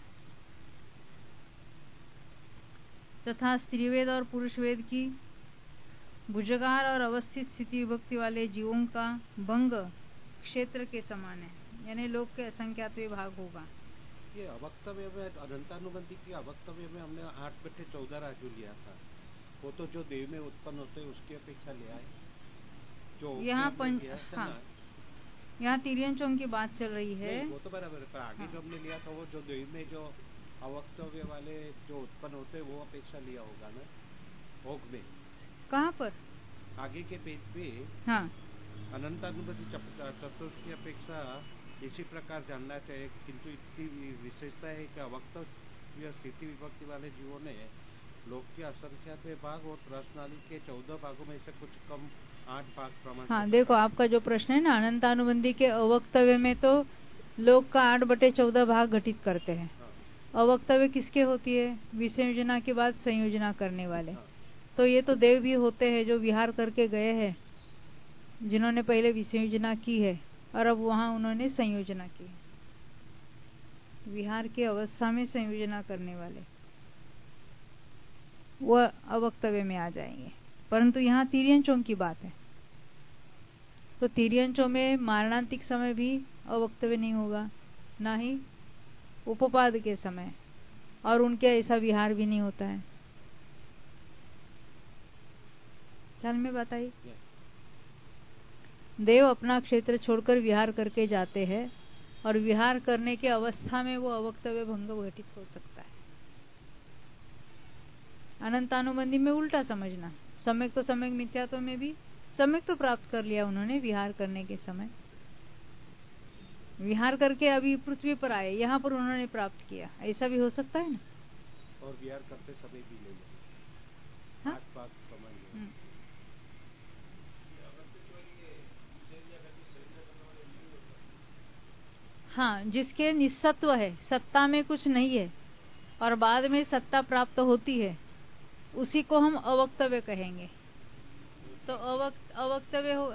तथा स्त्रीवेद और पुरुष वेद की भुजगार और अवस्थित स्थिति विभक्ति वाले जीवों का भंग क्षेत्र के समान है, यानी लोक के असंख्यात विभाग होगा। ये अवक्तव्य में अनंतानुबंधी की अवक्तव्य में हमने आठ बटे चौदह राजू लिया था, वो तो जो देव में उत्पन्न होते हैं उसकी अपेक्षा लिया है। जो यहाँ पंच हाँ यहाँ तिर्यंचों की बात चल रही है, वो तो बराबर है, पर आगे हाँ। जो हमने लिया था वो जो देव में जो अवक्तव्य वाले जो उत्पन्न होते हैं वो अपेक्षा लिया होगा ना भोग में। कहाँ पर? आगे के पेज पे हाँ अनंतानुबंधी चतुर्थ की अपेक्षा इसी प्रकार जानना चाहिए, किंतु इतनी विशेषता है कि अवक्तव्य स्थिति विभक्ति वाले जीवों ने लोक के असंख्यात भाग और प्रश्नावली के चौदह भागों में से कुछ कम आठ भाग प्रमाण। हाँ देखो, आपका जो प्रश्न है ना, अनंतानुबंधी के अवक्तव्य में तो लोक का आठ बटे चौदह भाग घटित करते हैं। हाँ। अवक्तव्य किसके होती है? विसंयोजना के बाद संयोजना करने वाले। हाँ। तो ये तो देव भी होते हैं जो विहार करके गए हैं, जिन्होंने पहले विसंयोजना की है और अब वहां उन्होंने संयोजना की। विहार की अवस्था में संयोजना करने वाले वह अवक्तव्य में आ जाएंगे, परंतु यहाँ तिर्यंचों की बात है, तो तिर्यंचों में मारणांतिक समय भी अवक्तव्य नहीं होगा, ना ही उपपाद के समय, और उनके ऐसा विहार भी नहीं होता है। ख्याल में बात आई? देव अपना क्षेत्र छोड़कर विहार करके जाते हैं और विहार करने के अवस्था में वो अवक्तव्य भंग घटित हो सकता है। अनंतानुबंधी में उल्टा समझना, सम्यक तो सम्यक मिथ्यात्व में भी सम्यक तो प्राप्त कर लिया उन्होंने विहार करने के समय, विहार करके अभी पृथ्वी पर आए, यहाँ पर उन्होंने प्राप्त किया, ऐसा भी हो सकता है ना। और विहार करते समय भी ले लो। हाँ? बात समझ हाँ, जिसके निस्सत्व है, सत्ता में कुछ नहीं है और बाद में सत्ता प्राप्त होती है, उसी को हम अवक्तव्य कहेंगे। तो अवक्त अवक्तव्य हो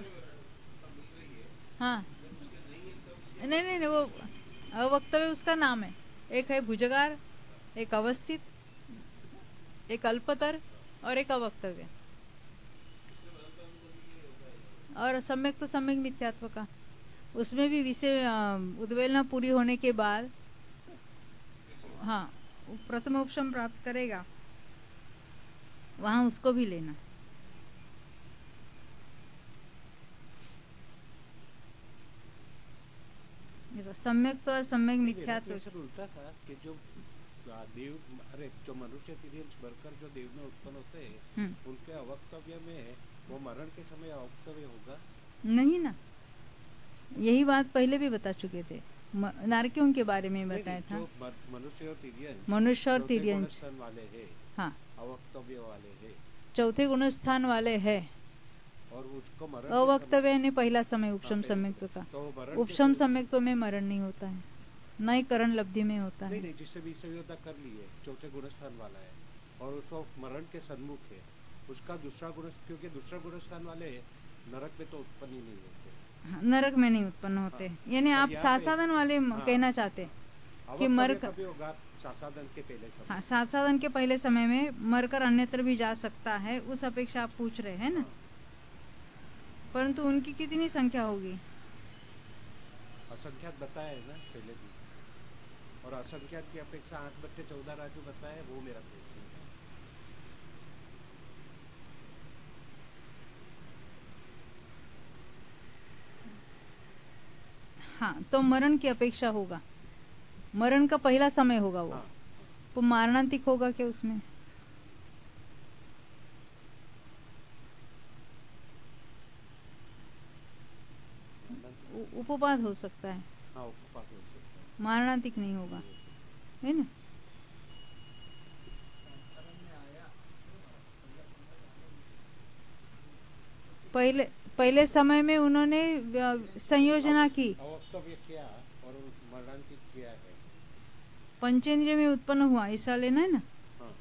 हाँ नहीं नहीं नहीं वो अवक्तव्य उसका नाम है। एक है भुजगार, एक अवस्थित, एक अल्पतर और एक अवक्तव्य। और सम्यक तो सम्यक मिथ्यात्व का, उसमें भी विषय उद्वेलना पूरी होने के बाद हाँ प्रथम उपशम प्राप्त करेगा, वहां उसको भी लेना। देखो सम्यक तो और सम्यक मिथ्यात्व उल्टा था कि जो देव अरे जो मनुष्य तिर्यंच बढ़कर जो देव में उत्पन्न होते हैं उनके अवक्तव्य में वो मरण के समय अवक्तव्य होगा नहीं ना, यही बात पहले भी बता चुके थे, नारकियों के बारे में बताया था। मनुष्य और तिर्यंच मनुष्य और तिर्यंच वाले है, हाँ अवक्तव्य वाले है, चौथे गुण स्थान वाले है, और उसको मरण अवक्तव्य ने पहला समय उपशम सम्यक्त्व का, तो उपशम सम्यक्त्व में मरण नहीं होता है, न ही करण लब्धि में होता है। नहीं नहीं, जिससे विषयोता कर ली है चौथे गुण स्थान वाला है और उसको मरण के सन्मुख है, उसका दूसरा गुण, क्योंकि दूसरा गुण स्थान वाले नरक में तो उत्पन्न ही नहीं होते। हाँ, नरक में नहीं उत्पन्न होते, हाँ, यानी आप सासाधन वाले हाँ, कहना चाहते। कि मर कभी होगा सासादन के पहले समय। हाँ, सासादन के पहले समय में मरकर अन्यत्र भी जा सकता है, उस अपेक्षा आप पूछ रहे हैं ना। हाँ। परंतु उनकी कितनी संख्या होगी? असंख्यात बताया है ना पहले भी, और असंख्यात की अपेक्षा आठ बट्टे चौदह राजू बताया, वो मेरा प्रश्न है। हाँ, तो मरण की अपेक्षा होगा, मरण का पहला समय होगा वो। हाँ। तो मारणांतिक होगा क्या उसमें? उपपाद हो सकता है। हाँ, उपपाद हो सकता है, मारणांतिक नहीं होगा, है ना। पहले पहले समय में उन्होंने संयोजना की, अवक्तव्य किया और मरणांतिक किया है, पंचेंद्रिय में उत्पन्न हुआ, ऐसा लेना है ना। हाँ।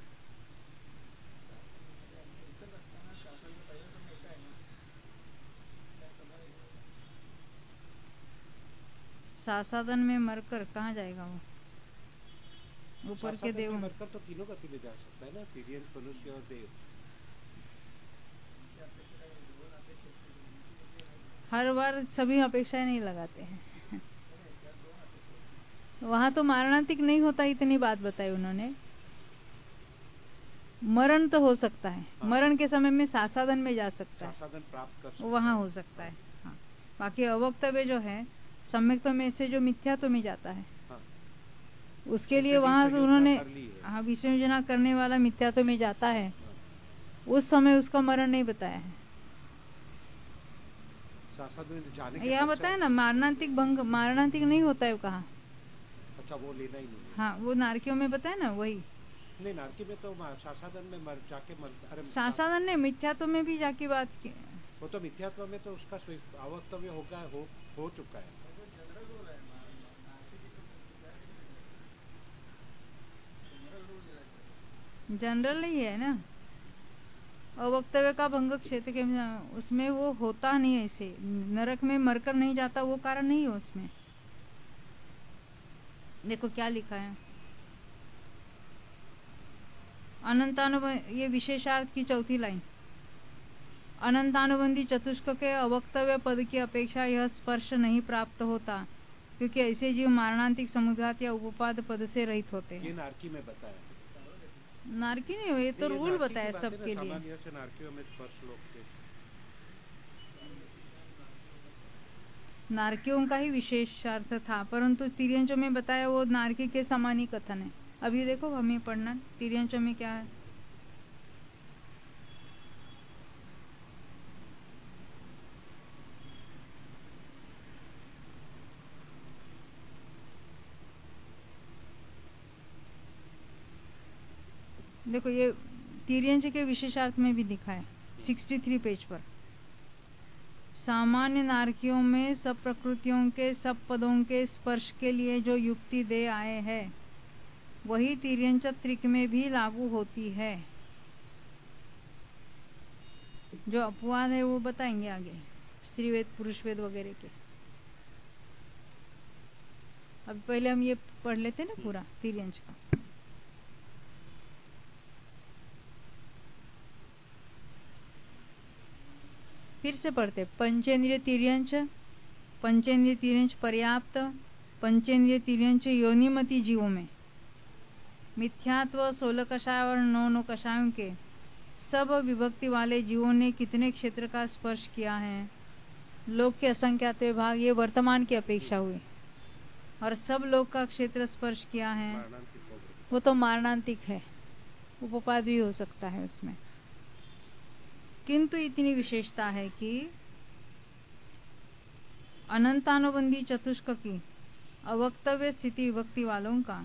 सासादन में मरकर कहाँ जाएगा वो? ऊपर के देव मरकर तो तीनों गति में जा सकता है ना, तिर्यन, मनुष्य और देव। हर बार सभी अपेक्षाएं नहीं लगाते हैं। वहां तो मारणांतिक नहीं होता, इतनी बात बताई उन्होंने। मरण तो हो सकता है। हाँ। मरण के समय में सासादन में जा सकता है, सासादन प्राप्त कर सकता है, वहां हो सकता है। हाँ। बाकी अवक्तव्य जो है सम्यक्त्व में से जो मिथ्यात्व में जाता है, हाँ। उसके लिए वहां तो उन्होंने हाँ विसर्जना करने वाला मिथ्यात्व में जाता है। हाँ। उस समय उसका मरण नहीं बताया है, यह बताया ना। मारणांतिक भंग, मारणांतिक नहीं होता है कहा। अच्छा, वो लेना ही नहीं है। हाँ, वो नारकियों में बताया ना, वही। नहीं, नारकी में तो सासादन में मर जाके मर, अरे सासादन ने मिथ्यात्व में भी जाके बात की, वो तो मिथ्यात्व में तो उसका अवक्तव्य होगा, हो, हो चुका है। जनरल नहीं है ना, अवक्तव्य का भंग क्षेत्र के उसमें वो होता नहीं है। ऐसे नरक में मरकर नहीं जाता, वो कारण नहीं है उसमें। देखो क्या लिखा है, अनंतानुबंध, ये विशेषार्थ की चौथी लाइन, अनंतानुबंधी चतुष्क के अवक्तव्य पद की अपेक्षा यह स्पर्श नहीं प्राप्त होता, क्योंकि ऐसे जीव मारणांतिक समुद्घात या उपपाद पद से रहित होते हैं। ये नारकी में बताया, नारकी नहीं हो, ये तो रूल बताया सबके लिए। नारकियों में स्पर्श लोग थे, नारकियों का ही विशेषार्थ था, परंतु तिर्यंचों में बताया वो नारकी के समान ही कथन है। अभी देखो हमें पढ़ना तिर्यंचों में क्या है। देखो ये तिर्यंच के विशेषार्थ में भी दिखा है, तिरसठ पेज पर। सामान्य नारकियों में सब प्रकृतियों के सब पदों के स्पर्श के लिए जो युक्ति दे आए हैं, वही तिर्यंच त्रिक में भी लागू होती है। जो अपवाद है वो बताएंगे आगे, स्त्रीवेद पुरुषवेद वगैरह के। अब पहले हम ये पढ़ लेते ना पूरा तिर्यंच का। फिर से पढ़ते, पंचेंद्रिय तिर्यंच, पंचेंद्रिय तिर्यंच पर्याप्त, पंचेंद्रिय तिर्यंच योनिमति जीवों में मिथ्यात्व सोलह कषाय और नौ नौ कषायों के सब विभक्ति वाले जीवों ने कितने क्षेत्र का स्पर्श किया है। लोक के असंख्यात भाग, ये वर्तमान की अपेक्षा हुई, और सब लोक का क्षेत्र स्पर्श किया है, वो तो मारणांतिक है, उपपाद भी हो सकता है उसमें। किंतु इतनी विशेषता है कि अनंतानुबंधी चतुष्क की अवक्तव्य स्थिति विभक्ति वालों का,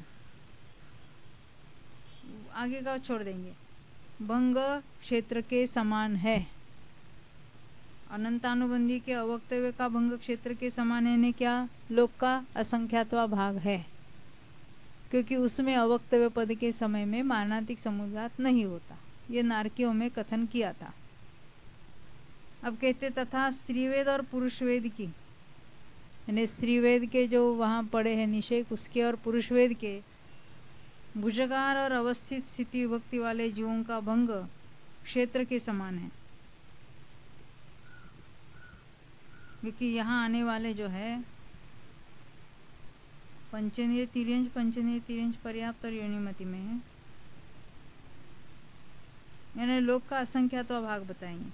आगे का छोड़ देंगे, भंग क्षेत्र के समान है। अनंतानुबंधी के अवक्तव्य का भंग क्षेत्र के समान है ने क्या, लोक का असंख्यातवा भाग है, क्योंकि उसमें अवक्तव्य पद के समय में मारणांतिक समुद्घात नहीं होता। ये नारकियों में कथन किया था। अब कहते तथा स्त्रीवेद और पुरुषवेद की यानी स्त्री वेद के जो वहां पड़े हैं निषेक उसके और पुरुष वेद के भुजगार और अवस्थित स्थिति विभक्ति वाले जीवों का भंग क्षेत्र के समान है, क्योंकि यहाँ आने वाले जो है पंचेंद्रिय तिर्यंश पंचेंद्रिय तिर्यंश पर्याप्त और योनिमति में है, यानी लोक का असंख्यात्व भाग बताएंगे।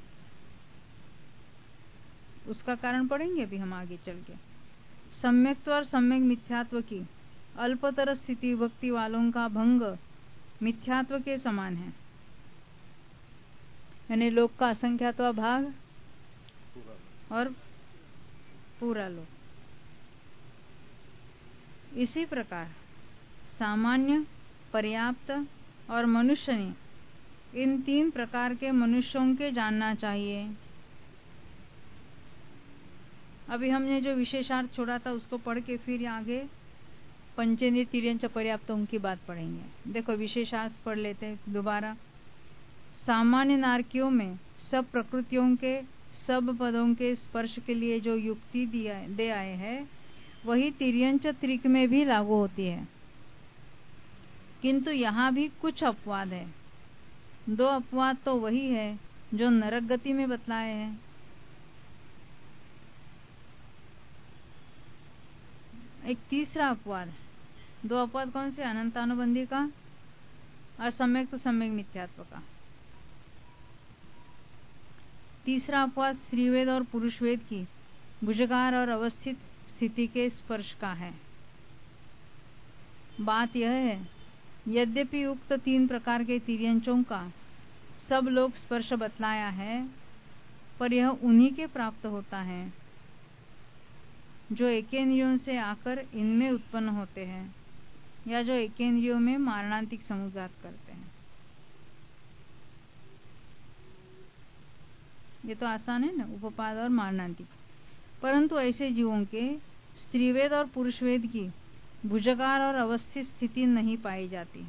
उसका कारण पढ़ेंगे अभी हम आगे चल के। सम्यक्त्व और सम्यक मिथ्यात्व की अल्पतर स्थिति विभक्ति वालों का भंग मिथ्यात्व के समान है, यानी लोक का असंख्यात्व भाग और पूरा लोक। इसी प्रकार सामान्य, पर्याप्त और मनुष्य ने इन तीन प्रकार के मनुष्यों के जानना चाहिए। अभी हमने जो विशेषार्थ छोड़ा था उसको पढ़ के फिर आगे पंचेंद्रिय तिर्यंश पर्याप्तों की बात पढ़ेंगे। देखो विशेषार्थ पढ़ लेते हैं दोबारा। सामान्य नारकियों में सब प्रकृतियों के सब पदों के स्पर्श के लिए जो युक्ति दिया दे आए हैं वही तिर्यंच त्रिक में भी लागू होती है, किंतु यहाँ भी कुछ अपवाद है। दो अपवाद तो वही है जो नरक गति में बतलाए हैं। एक तीसरा अपवाद, दो अपवाद कौन से? अनंतानुबंधी का और सम्यक तो सम्यक मिथ्यात्व का। तीसरा अपवाद स्त्रीवेद और पुरुष वेद की भुजगार और अवस्थित स्थिति के स्पर्श का है। बात यह है, यद्यपि उक्त तीन प्रकार के तिर्यंचों का सब लोग स्पर्श बतलाया है, पर यह उन्हीं के प्राप्त होता है जो एकेंद्रियों से आकर इनमें उत्पन्न होते हैं या जो एकेंद्रियों में मारणांतिक समुजात करते हैं। ये तो आसान है ना, उपपाद और मारणांतिक। परंतु ऐसे जीवों के स्त्रीवेद और पुरुषवेद की भुजगार और अवस्थित स्थिति नहीं पाई जाती।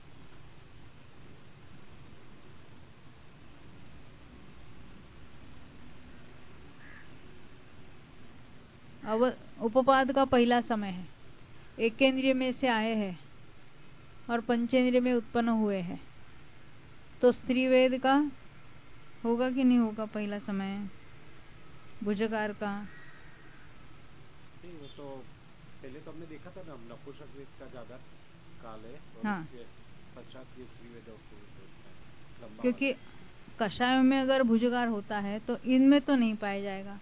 उपपाद का पहला समय है, एकेंद्रिय में से आए हैं और पंचेंद्रिय में उत्पन्न हुए हैं, तो स्त्रीवेद का होगा कि नहीं होगा पहला समय भुजगार का? नहीं, वो तो पहले तो हमने देखा था ना, हम नपुंसक वेद का ज्यादा काल है और हाँ, पश्चात ये स्त्रीवेद और पुरुषवेद लंबा, क्योंकि कषायों में अगर भुजगार होता है तो इनमें तो नहीं पाया जाएगा।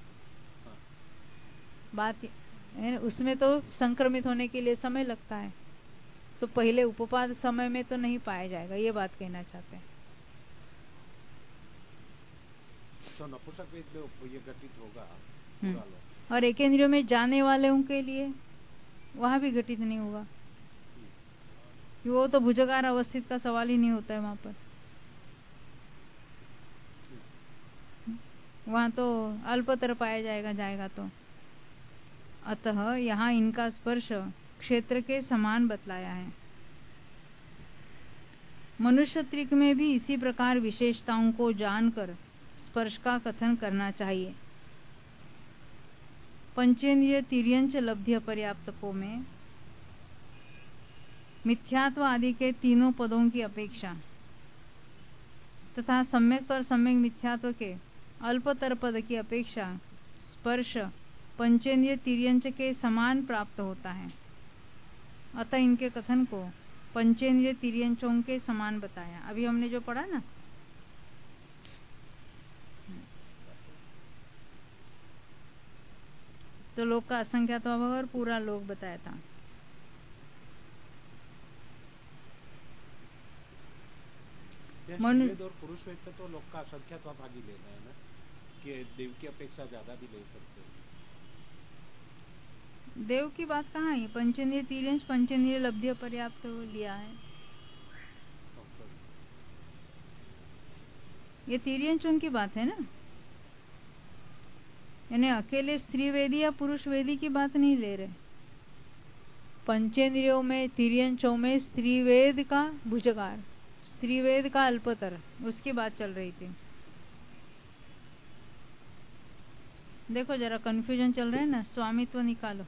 बात है, उसमें तो संक्रमित होने के लिए समय लगता है, तो पहले उपपाद समय में तो नहीं पाया जाएगा, ये बात कहना चाहते हैं। तो नपुंसक वेद में ये घटित होगा पूरा लोक, और एकेंद्रियों में जाने वालों के लिए वहां भी घटित नहीं होगा, वो तो भुजगार अवस्थित का सवाल ही नहीं होता है वहां पर। वहां तो अल्पतर पाया जाएगा जाएगा तो। अतः यहाँ इनका स्पर्श क्षेत्र के समान बतलाया है। मनुष्य त्रिक में भी इसी प्रकार विशेषताओं को जानकर स्पर्श का कथन करना चाहिए। पंचेंद्रिय तिर्यंच लब्ध्य पर्याप्तकों में मिथ्यात्व आदि के तीनों पदों की अपेक्षा तथा सम्यक और सम्यक मिथ्यात्व के अल्पतर पद की अपेक्षा स्पर्श पंचेंद्रिय तिर्यंच के समान प्राप्त होता है। अतः इनके कथन को पंचेंद्रिय तिर्यंचों के समान बताया। अभी हमने जो पढ़ा ना, तो लोक का असंख्यात्व भाग और पूरा लोक बताया था। स्त्रीवेद और पुरुषवेद पे तो लोक का असंख्यात्व भाग ही लेना है ना, कि देव की अपेक्षा ज्यादा भी ले सकते हैं। देव की बात कहाँ है? पंचेंद्रिय तिर्यंच पंचेंद्रिय लब्ध्य पर्याप्त लिया है। ये तिर्यंचों की बात है ना, यानी अकेले स्त्रीवेदी या पुरुष वेदी की बात नहीं ले रहे। पंचेंद्रियों में तिर्यंचों में स्त्रीवेद का भुजगार, स्त्रीवेद का अल्पतर, उसकी बात चल रही थी। देखो जरा कंफ्यूजन चल रहा है ना, स्वामित्व निकालो।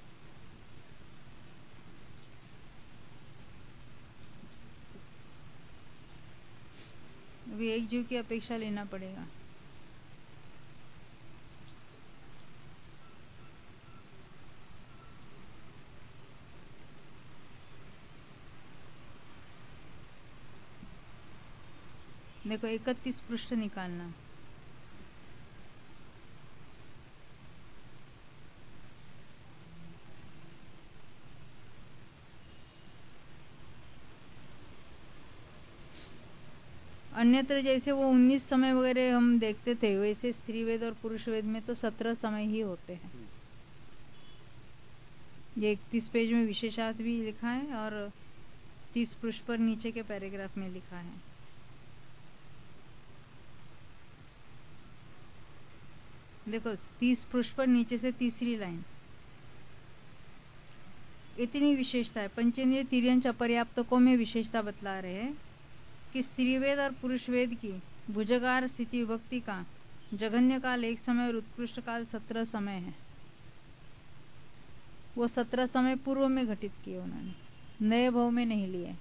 अभी एक जीव की अपेक्षा लेना पड़ेगा। देखो इकतीस पृष्ठ निकालना। अन्यत्र जैसे वो उन्नीस समय वगैरह हम देखते थे, वैसे स्त्री वेद और पुरुष वेद में तो सत्रह समय ही होते हैं। ये इकतीस पेज में विशेषार्थ भी लिखा है और तीस पृष्ठ पर नीचे के पैराग्राफ में लिखा है। देखो तीस पृष्ठ पर नीचे से तीसरी लाइन, इतनी विशेषता है। पंचेंद्रिय तिर्यंच अपर्याप्तकों में विशेषता बतला रहे हैं कि स्त्री वेद और पुरुष वेद की भुजगार स्थिति विभक्ति का जघन्य काल एक समय और उत्कृष्ट काल सत्रह समय है। वो सत्रह समय पूर्व में घटित किए उन्होंने, नए भाव में नहीं लिए।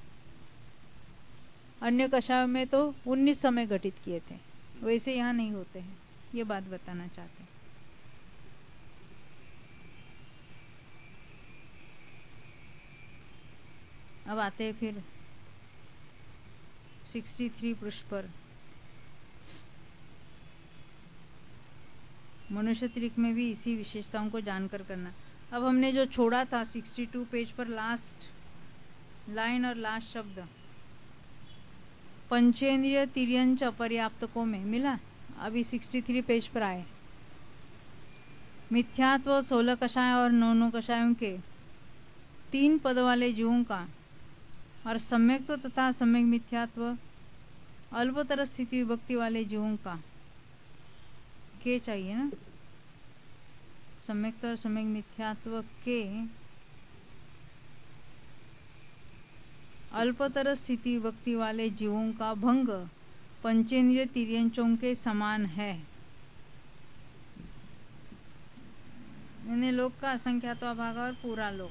अन्य कषायों में तो उन्नीस समय घटित किए थे, वैसे यहाँ नहीं होते हैं। ये बात बताना चाहते हैं। अब आते हैं फिर तिरसठ पृष्ठ पर। मनुष्य त्रिक में भी इसी विशेषताओं को जानकर करना। अब हमने जो छोड़ा था बासठ पेज पर लास्ट लाइन और लास्ट शब्द, पंचेंद्रिय तिर्यंच अपर्याप्तकों में मिला। अभी तिरसठ पेज पर आए। मिथ्यात्व सोलह कषाय और नौ नौ कषायों के तीन पद वाले जीवों का और सम्यक्त्व तथा सम्यक मिथ्यात्व अल्पतर स्थिति विभक्ति वाले जीवों का के चाहिए ना, सम्यक्त्व और सम्यक मिथ्यात्व के अल्पतर स्थिति विभक्ति वाले जीवों का भंग पंचेंद्रिय तिर्यंचों के समान है। यानी लोक का असंख्यात्वा भाग और पूरा लोक।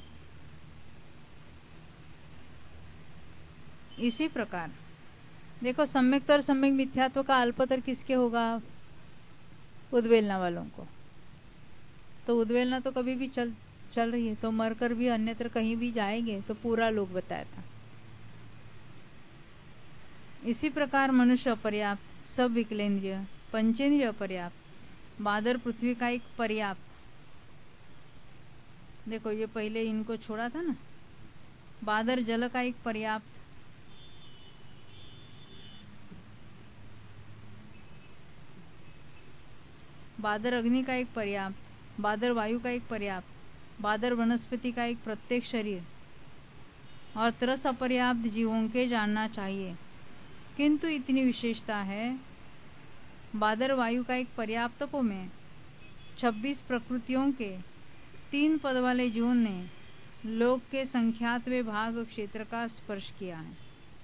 इसी प्रकार देखो सम्यक्त और सम्यक मिथ्यात्व का अल्पतर किसके होगा? उद्वेलना वालों को। तो उद्वेलना तो कभी भी चल चल रही है, तो मरकर भी अन्यत्र कहीं भी जाएंगे तो पूरा लोक बताया था। इसी प्रकार मनुष्य अपर्याप्त, सब विकलेंद्रिय, पंचेंद्रिय अपर्याप्त, बादर पृथ्वी का एक पर्याप्त। देखो ये पहले इनको छोड़ा था ना, बादर जल का एक पर्याप्त, बादर अग्नि का एक पर्याप्त, बादर वायु का एक पर्याप्त, बादर वनस्पति का एक प्रत्येक शरीर और तरस अपर्याप्त जीवों के जानना चाहिए। किंतु इतनी विशेषता है, बादर वायु का एक पर्याप्तकों में छब्बीस प्रकृतियों के तीन पद वाले जीवों ने लोक के संख्यातवे भाग क्षेत्र का स्पर्श किया है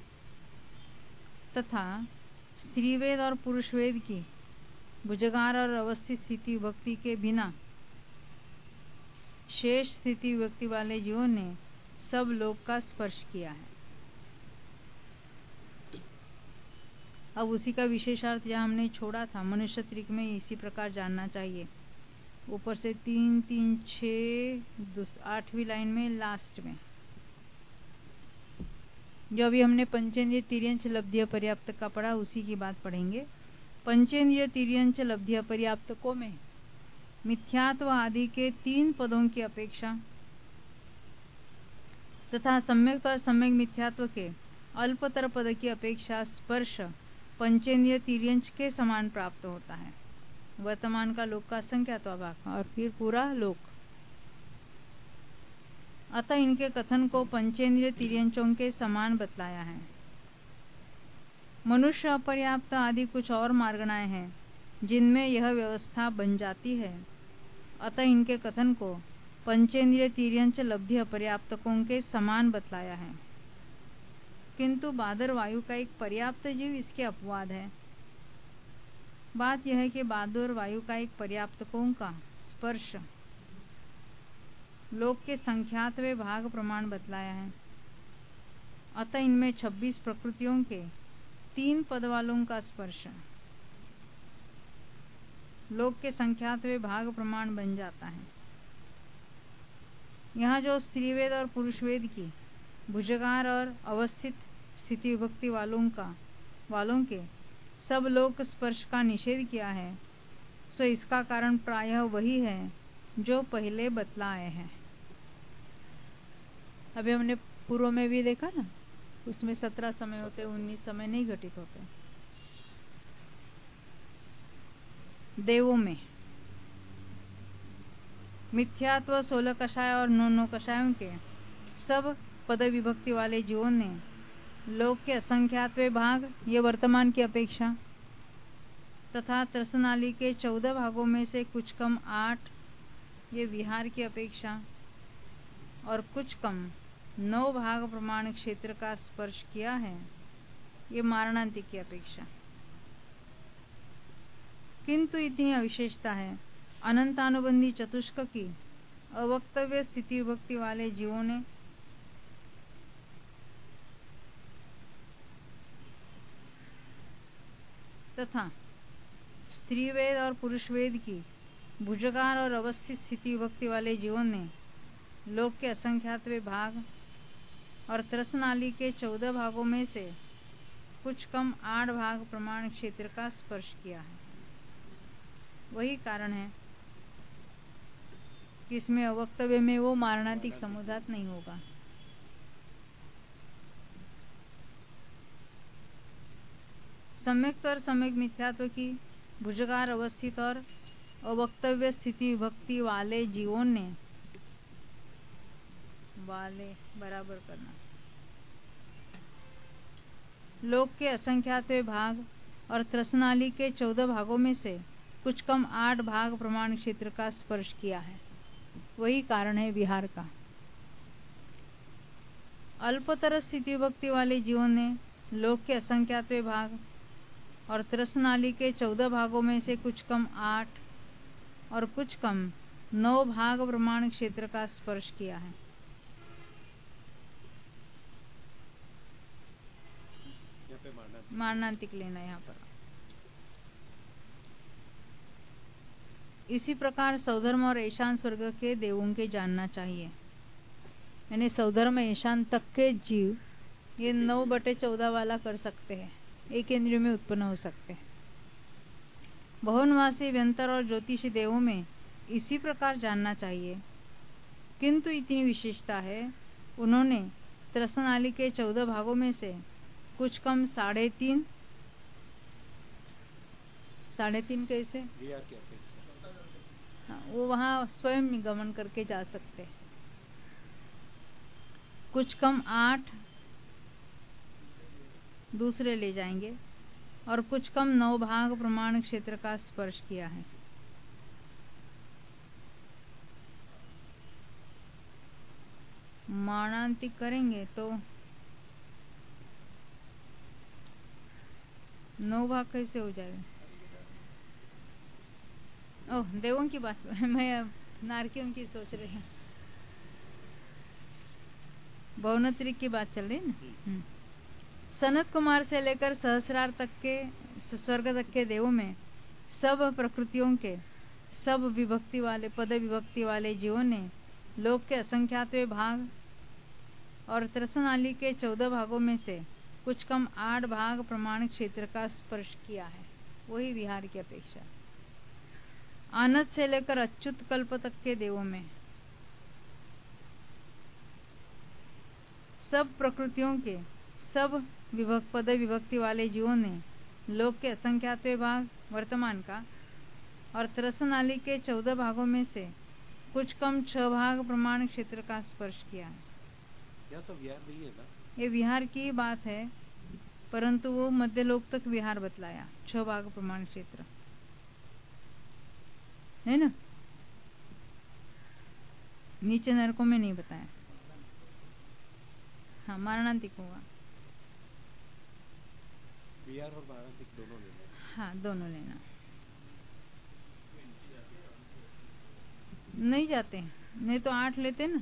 तथा स्त्रीवेद और पुरुष वेद की भुजगार और अवस्थित स्थिति विभक्ति के बिना शेष स्थिति विभक्ति वाले जीवों ने सब लोक का स्पर्श किया है। अब उसी का विशेषार्थ जहाँ हमने छोड़ा था, मनुष्य त्रिक में इसी प्रकार जानना चाहिए। ऊपर से तीन तीन छः आठवीं लाइन में लास्ट में जो अभी हमने पंचेंद्रिय तिर्यंच लब्धि पर्याप्त का पढ़ा, उसी की बात पढ़ेंगे। पंचेंद्रिय तिर्यंच लब्धि पर्याप्तकों में मिथ्यात्व आदि के तीन पदों की अपेक्षा तथा सम्यक और सम्यक मिथ्यात्व के अल्पतर पद की अपेक्षा स्पर्श पंचेंद्रिय तिर्यंच के समान प्राप्त होता है। वर्तमान का लोक का संख्यात्वा भाग और फिर पूरा लोक। अतः इनके कथन को पंचेंद्रिय तिर्यंचों के समान बतलाया है। मनुष्य अपर्याप्त आदि कुछ और मार्गणाएं हैं जिनमें यह व्यवस्था बन जाती है। अतः इनके कथन को पंचेंद्रिय तिर्यंच लब्धि अपर्याप्तकों के समान बतलाया है। किंतु बादर वायु का एक पर्याप्त जीव इसके अपवाद है। बात यह है कि बादल और वायु का एक पर्याप्तकों का स्पर्श लोक के संख्यातवे भाग प्रमाण बतलाया है। अतः इनमें छब्बीस प्रकृतियों के तीन पद वालों का स्पर्श लोक के संख्यातवे भाग प्रमाण बन जाता है। यहाँ जो स्त्रीवेद और पुरुषवेद की भुजगार और अवस्थित स्थिति विभक्ति वालों का वालों के सब लोक स्पर्श का निषेध किया है, सो इसका कारण प्रायः वही है जो पहले बतलाए हैं। अभी हमने पूर्व में भी देखा ना, उसमें सत्रह समय होते, उन्नीस समय नहीं घटित होते। देवों में मिथ्यात्व सोलह कषाय और नौ नौ कषायों के सब पद विभक्ति वाले जीवों ने लोक के असंख्यातवे भाग, ये वर्तमान की अपेक्षा, तथा त्रसनाली के चौदह भागों में से कुछ कम आठ, ये विहार की अपेक्षा, और कुछ कम नौ भाग प्रमाण क्षेत्र का स्पर्श किया है, ये मारणांतिक की अपेक्षा। किंतु इतनी अविशेषता है अनंतानुबंधी चतुष्क की अवक्तव्य स्थिति विभक्ति वाले जीवों ने तथा स्त्रीवेद और पुरुषवेद की भुजगार और अवस्थित स्थिति विभक्ति वाले जीवों ने लोक के असंख्यातवे भाग और त्रसनाली के चौदह भागों में से कुछ कम आठ भाग प्रमाण क्षेत्र का स्पर्श किया है। वही कारण है कि इसमें अवक्तव्य में वो मारणांतिक समुदात नहीं होगा। सम्यक्त और सम्यक मिथ्यात्व की भुजगार अवस्थित और अवक्तव्य स्थिति विभक्ति वाले जीवों ने वाले बराबर करना लोक के असंख्यातवे भाग और त्रसनाली के चौदह भागों में से कुछ कम आठ भाग प्रमाण क्षेत्र का स्पर्श किया है। वही कारण है विहार का। अल्पतर स्थिति विभक्ति वाले जीवों ने लोक के असंख्यातवे भाग और त्रसनाली के चौदह भागों में से कुछ कम आठ और कुछ कम नौ भाग प्रमाण क्षेत्र का स्पर्श किया है। मारणांतिक लेना यहाँ पर। इसी प्रकार सौधर्म और ईशान स्वर्ग के देवों के जानना चाहिए। यानी सौधर्म ईशान तक के जीव ये नौ बटे चौदह वाला कर सकते हैं, एक इंद्रिय में उत्पन्न हो सकते हैं। बहुनवासी व्यंतर और ज्योतिषी देवों में इसी प्रकार जानना चाहिए। किंतु इतनी विशेषता है, उन्होंने त्रसनाली के चौदह भागों में से कुछ कम साढ़े तीन साढ़े तीन कैसे हाँ, वो वहाँ स्वयं गमन करके जा सकते हैं। कुछ कम आठ दूसरे ले जाएंगे और कुछ कम नौ भाग प्रमाण क्षेत्र का स्पर्श किया है। मारणांतिक करेंगे तो नौ भाग कैसे हो जाएगा? ओह, देवों की बात मैं नारकियों की सोच रही हूँ। बहुनत्रिक की बात चल रही ना। सनत कुमार से लेकर सहस्रार तक के स्वर्ग तक के देवों में सब प्रकृतियों के सब विभक्ति वाले पद विभक्ति वाले जीवों ने लोक के असंख्यातवे भाग और त्रसनाली के चौदह भागों में से कुछ कम आठ भाग प्रमाण क्षेत्र का स्पर्श किया है। वही विहार की अपेक्षा। आनत से लेकर अच्युत कल्प तक के देवों में सब प्रकृतियों के सब विभक्त पद विभक्ति वाले जीवों ने लोक के असंख्यातवे भाग वर्तमान का और त्रसनाली के चौदह भागों में से कुछ कम छह भाग प्रमाण क्षेत्र का स्पर्श किया है। यह तो विहार नहीं है ना? ये विहार की बात है, परंतु वो मध्य लोक तक विहार बतलाया, छह भाग प्रमाण क्षेत्र है ना। नीचे नरकों में नहीं बताया। हाँ, मारणांतिक होगा। विहार और मारणांतिक दोनों लेना। हाँ, दोनों लेना। नहीं जाते, नहीं तो आठ लेते ना।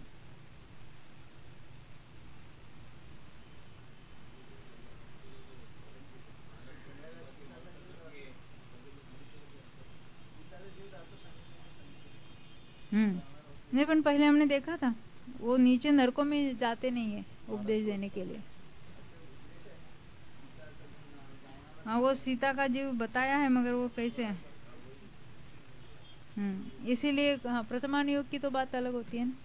हम्म नहीं, पर पहले हमने देखा था वो नीचे नरकों में जाते नहीं है उपदेश देने के लिए। हाँ, वो सीता का जीव बताया है, मगर वो कैसे है। हम्म इसीलिए हाँ, प्रथमान योग की तो बात अलग होती है ना।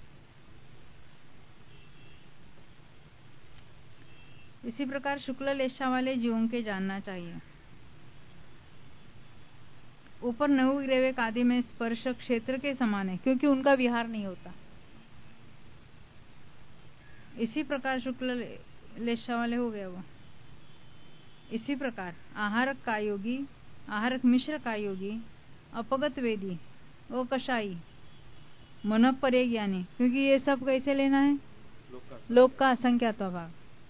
इसी प्रकार शुक्ल लेशा वाले जीवों के जानना चाहिए। ऊपर नवग्रेविक आदि में स्पर्श क्षेत्र के समान है, क्योंकि उनका विहार नहीं होता। इसी प्रकार शुक्ल लेशा वाले हो गया वो। इसी प्रकार आहारक का योगी, आहारक मिश्र का योगी, अपगत वेदी, वो कषाई, मन परे ज्ञानी, क्योंकि ये सब कैसे लेना है, लोक का असंख्यात भाग,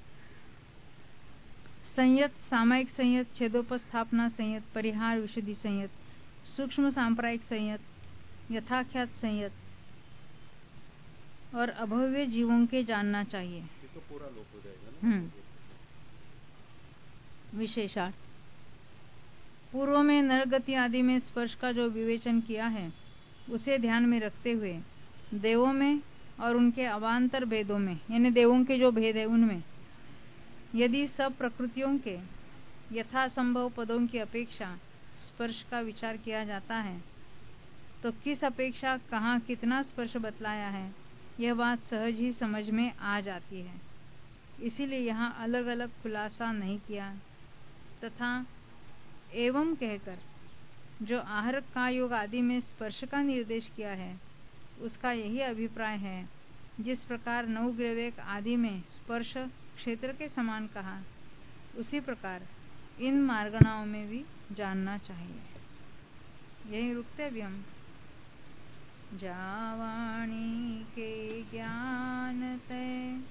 संयत, सामायिक संयत, छेदोपस्थापना संयत, परिहार विशुद्धि संयत, सूक्ष्म सांप्रायिक संयत, यथाख्यात संयत और अभव्य जीवों के जानना चाहिए। तो पूरा लोक हो जाएगा ना। विशेषार्थ पूर्व में नरगति आदि में स्पर्श का जो विवेचन किया है उसे ध्यान में रखते हुए देवों में और उनके अवान्तर भेदों में, यानी देवों के जो भेद है उनमें यदि सब प्रकृतियों के यथासंभव पदों की अपेक्षा स्पर्श का विचार किया जाता है तो किस अपेक्षा कहाँ कितना स्पर्श बतलाया है यह बात सहज ही समझ में आ जाती है। इसीलिए यहाँ अलग अलग खुलासा नहीं किया तथा एवं कहकर जो आहारक का योग आदि में स्पर्श का निर्देश किया है उसका यही अभिप्राय है। जिस प्रकार नवग्रेविक आदि में स्पर्श क्षेत्र के समान कहा, उसी प्रकार इन मार्गणाओं में भी जानना चाहिए। यही रुकते अभी हम। जावाणी के ज्ञान ते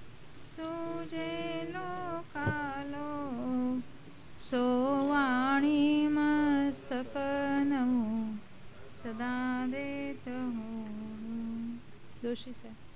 सूझे लोकालो, सोवाणी मस्तक नमो सदा देत हो। दोषी से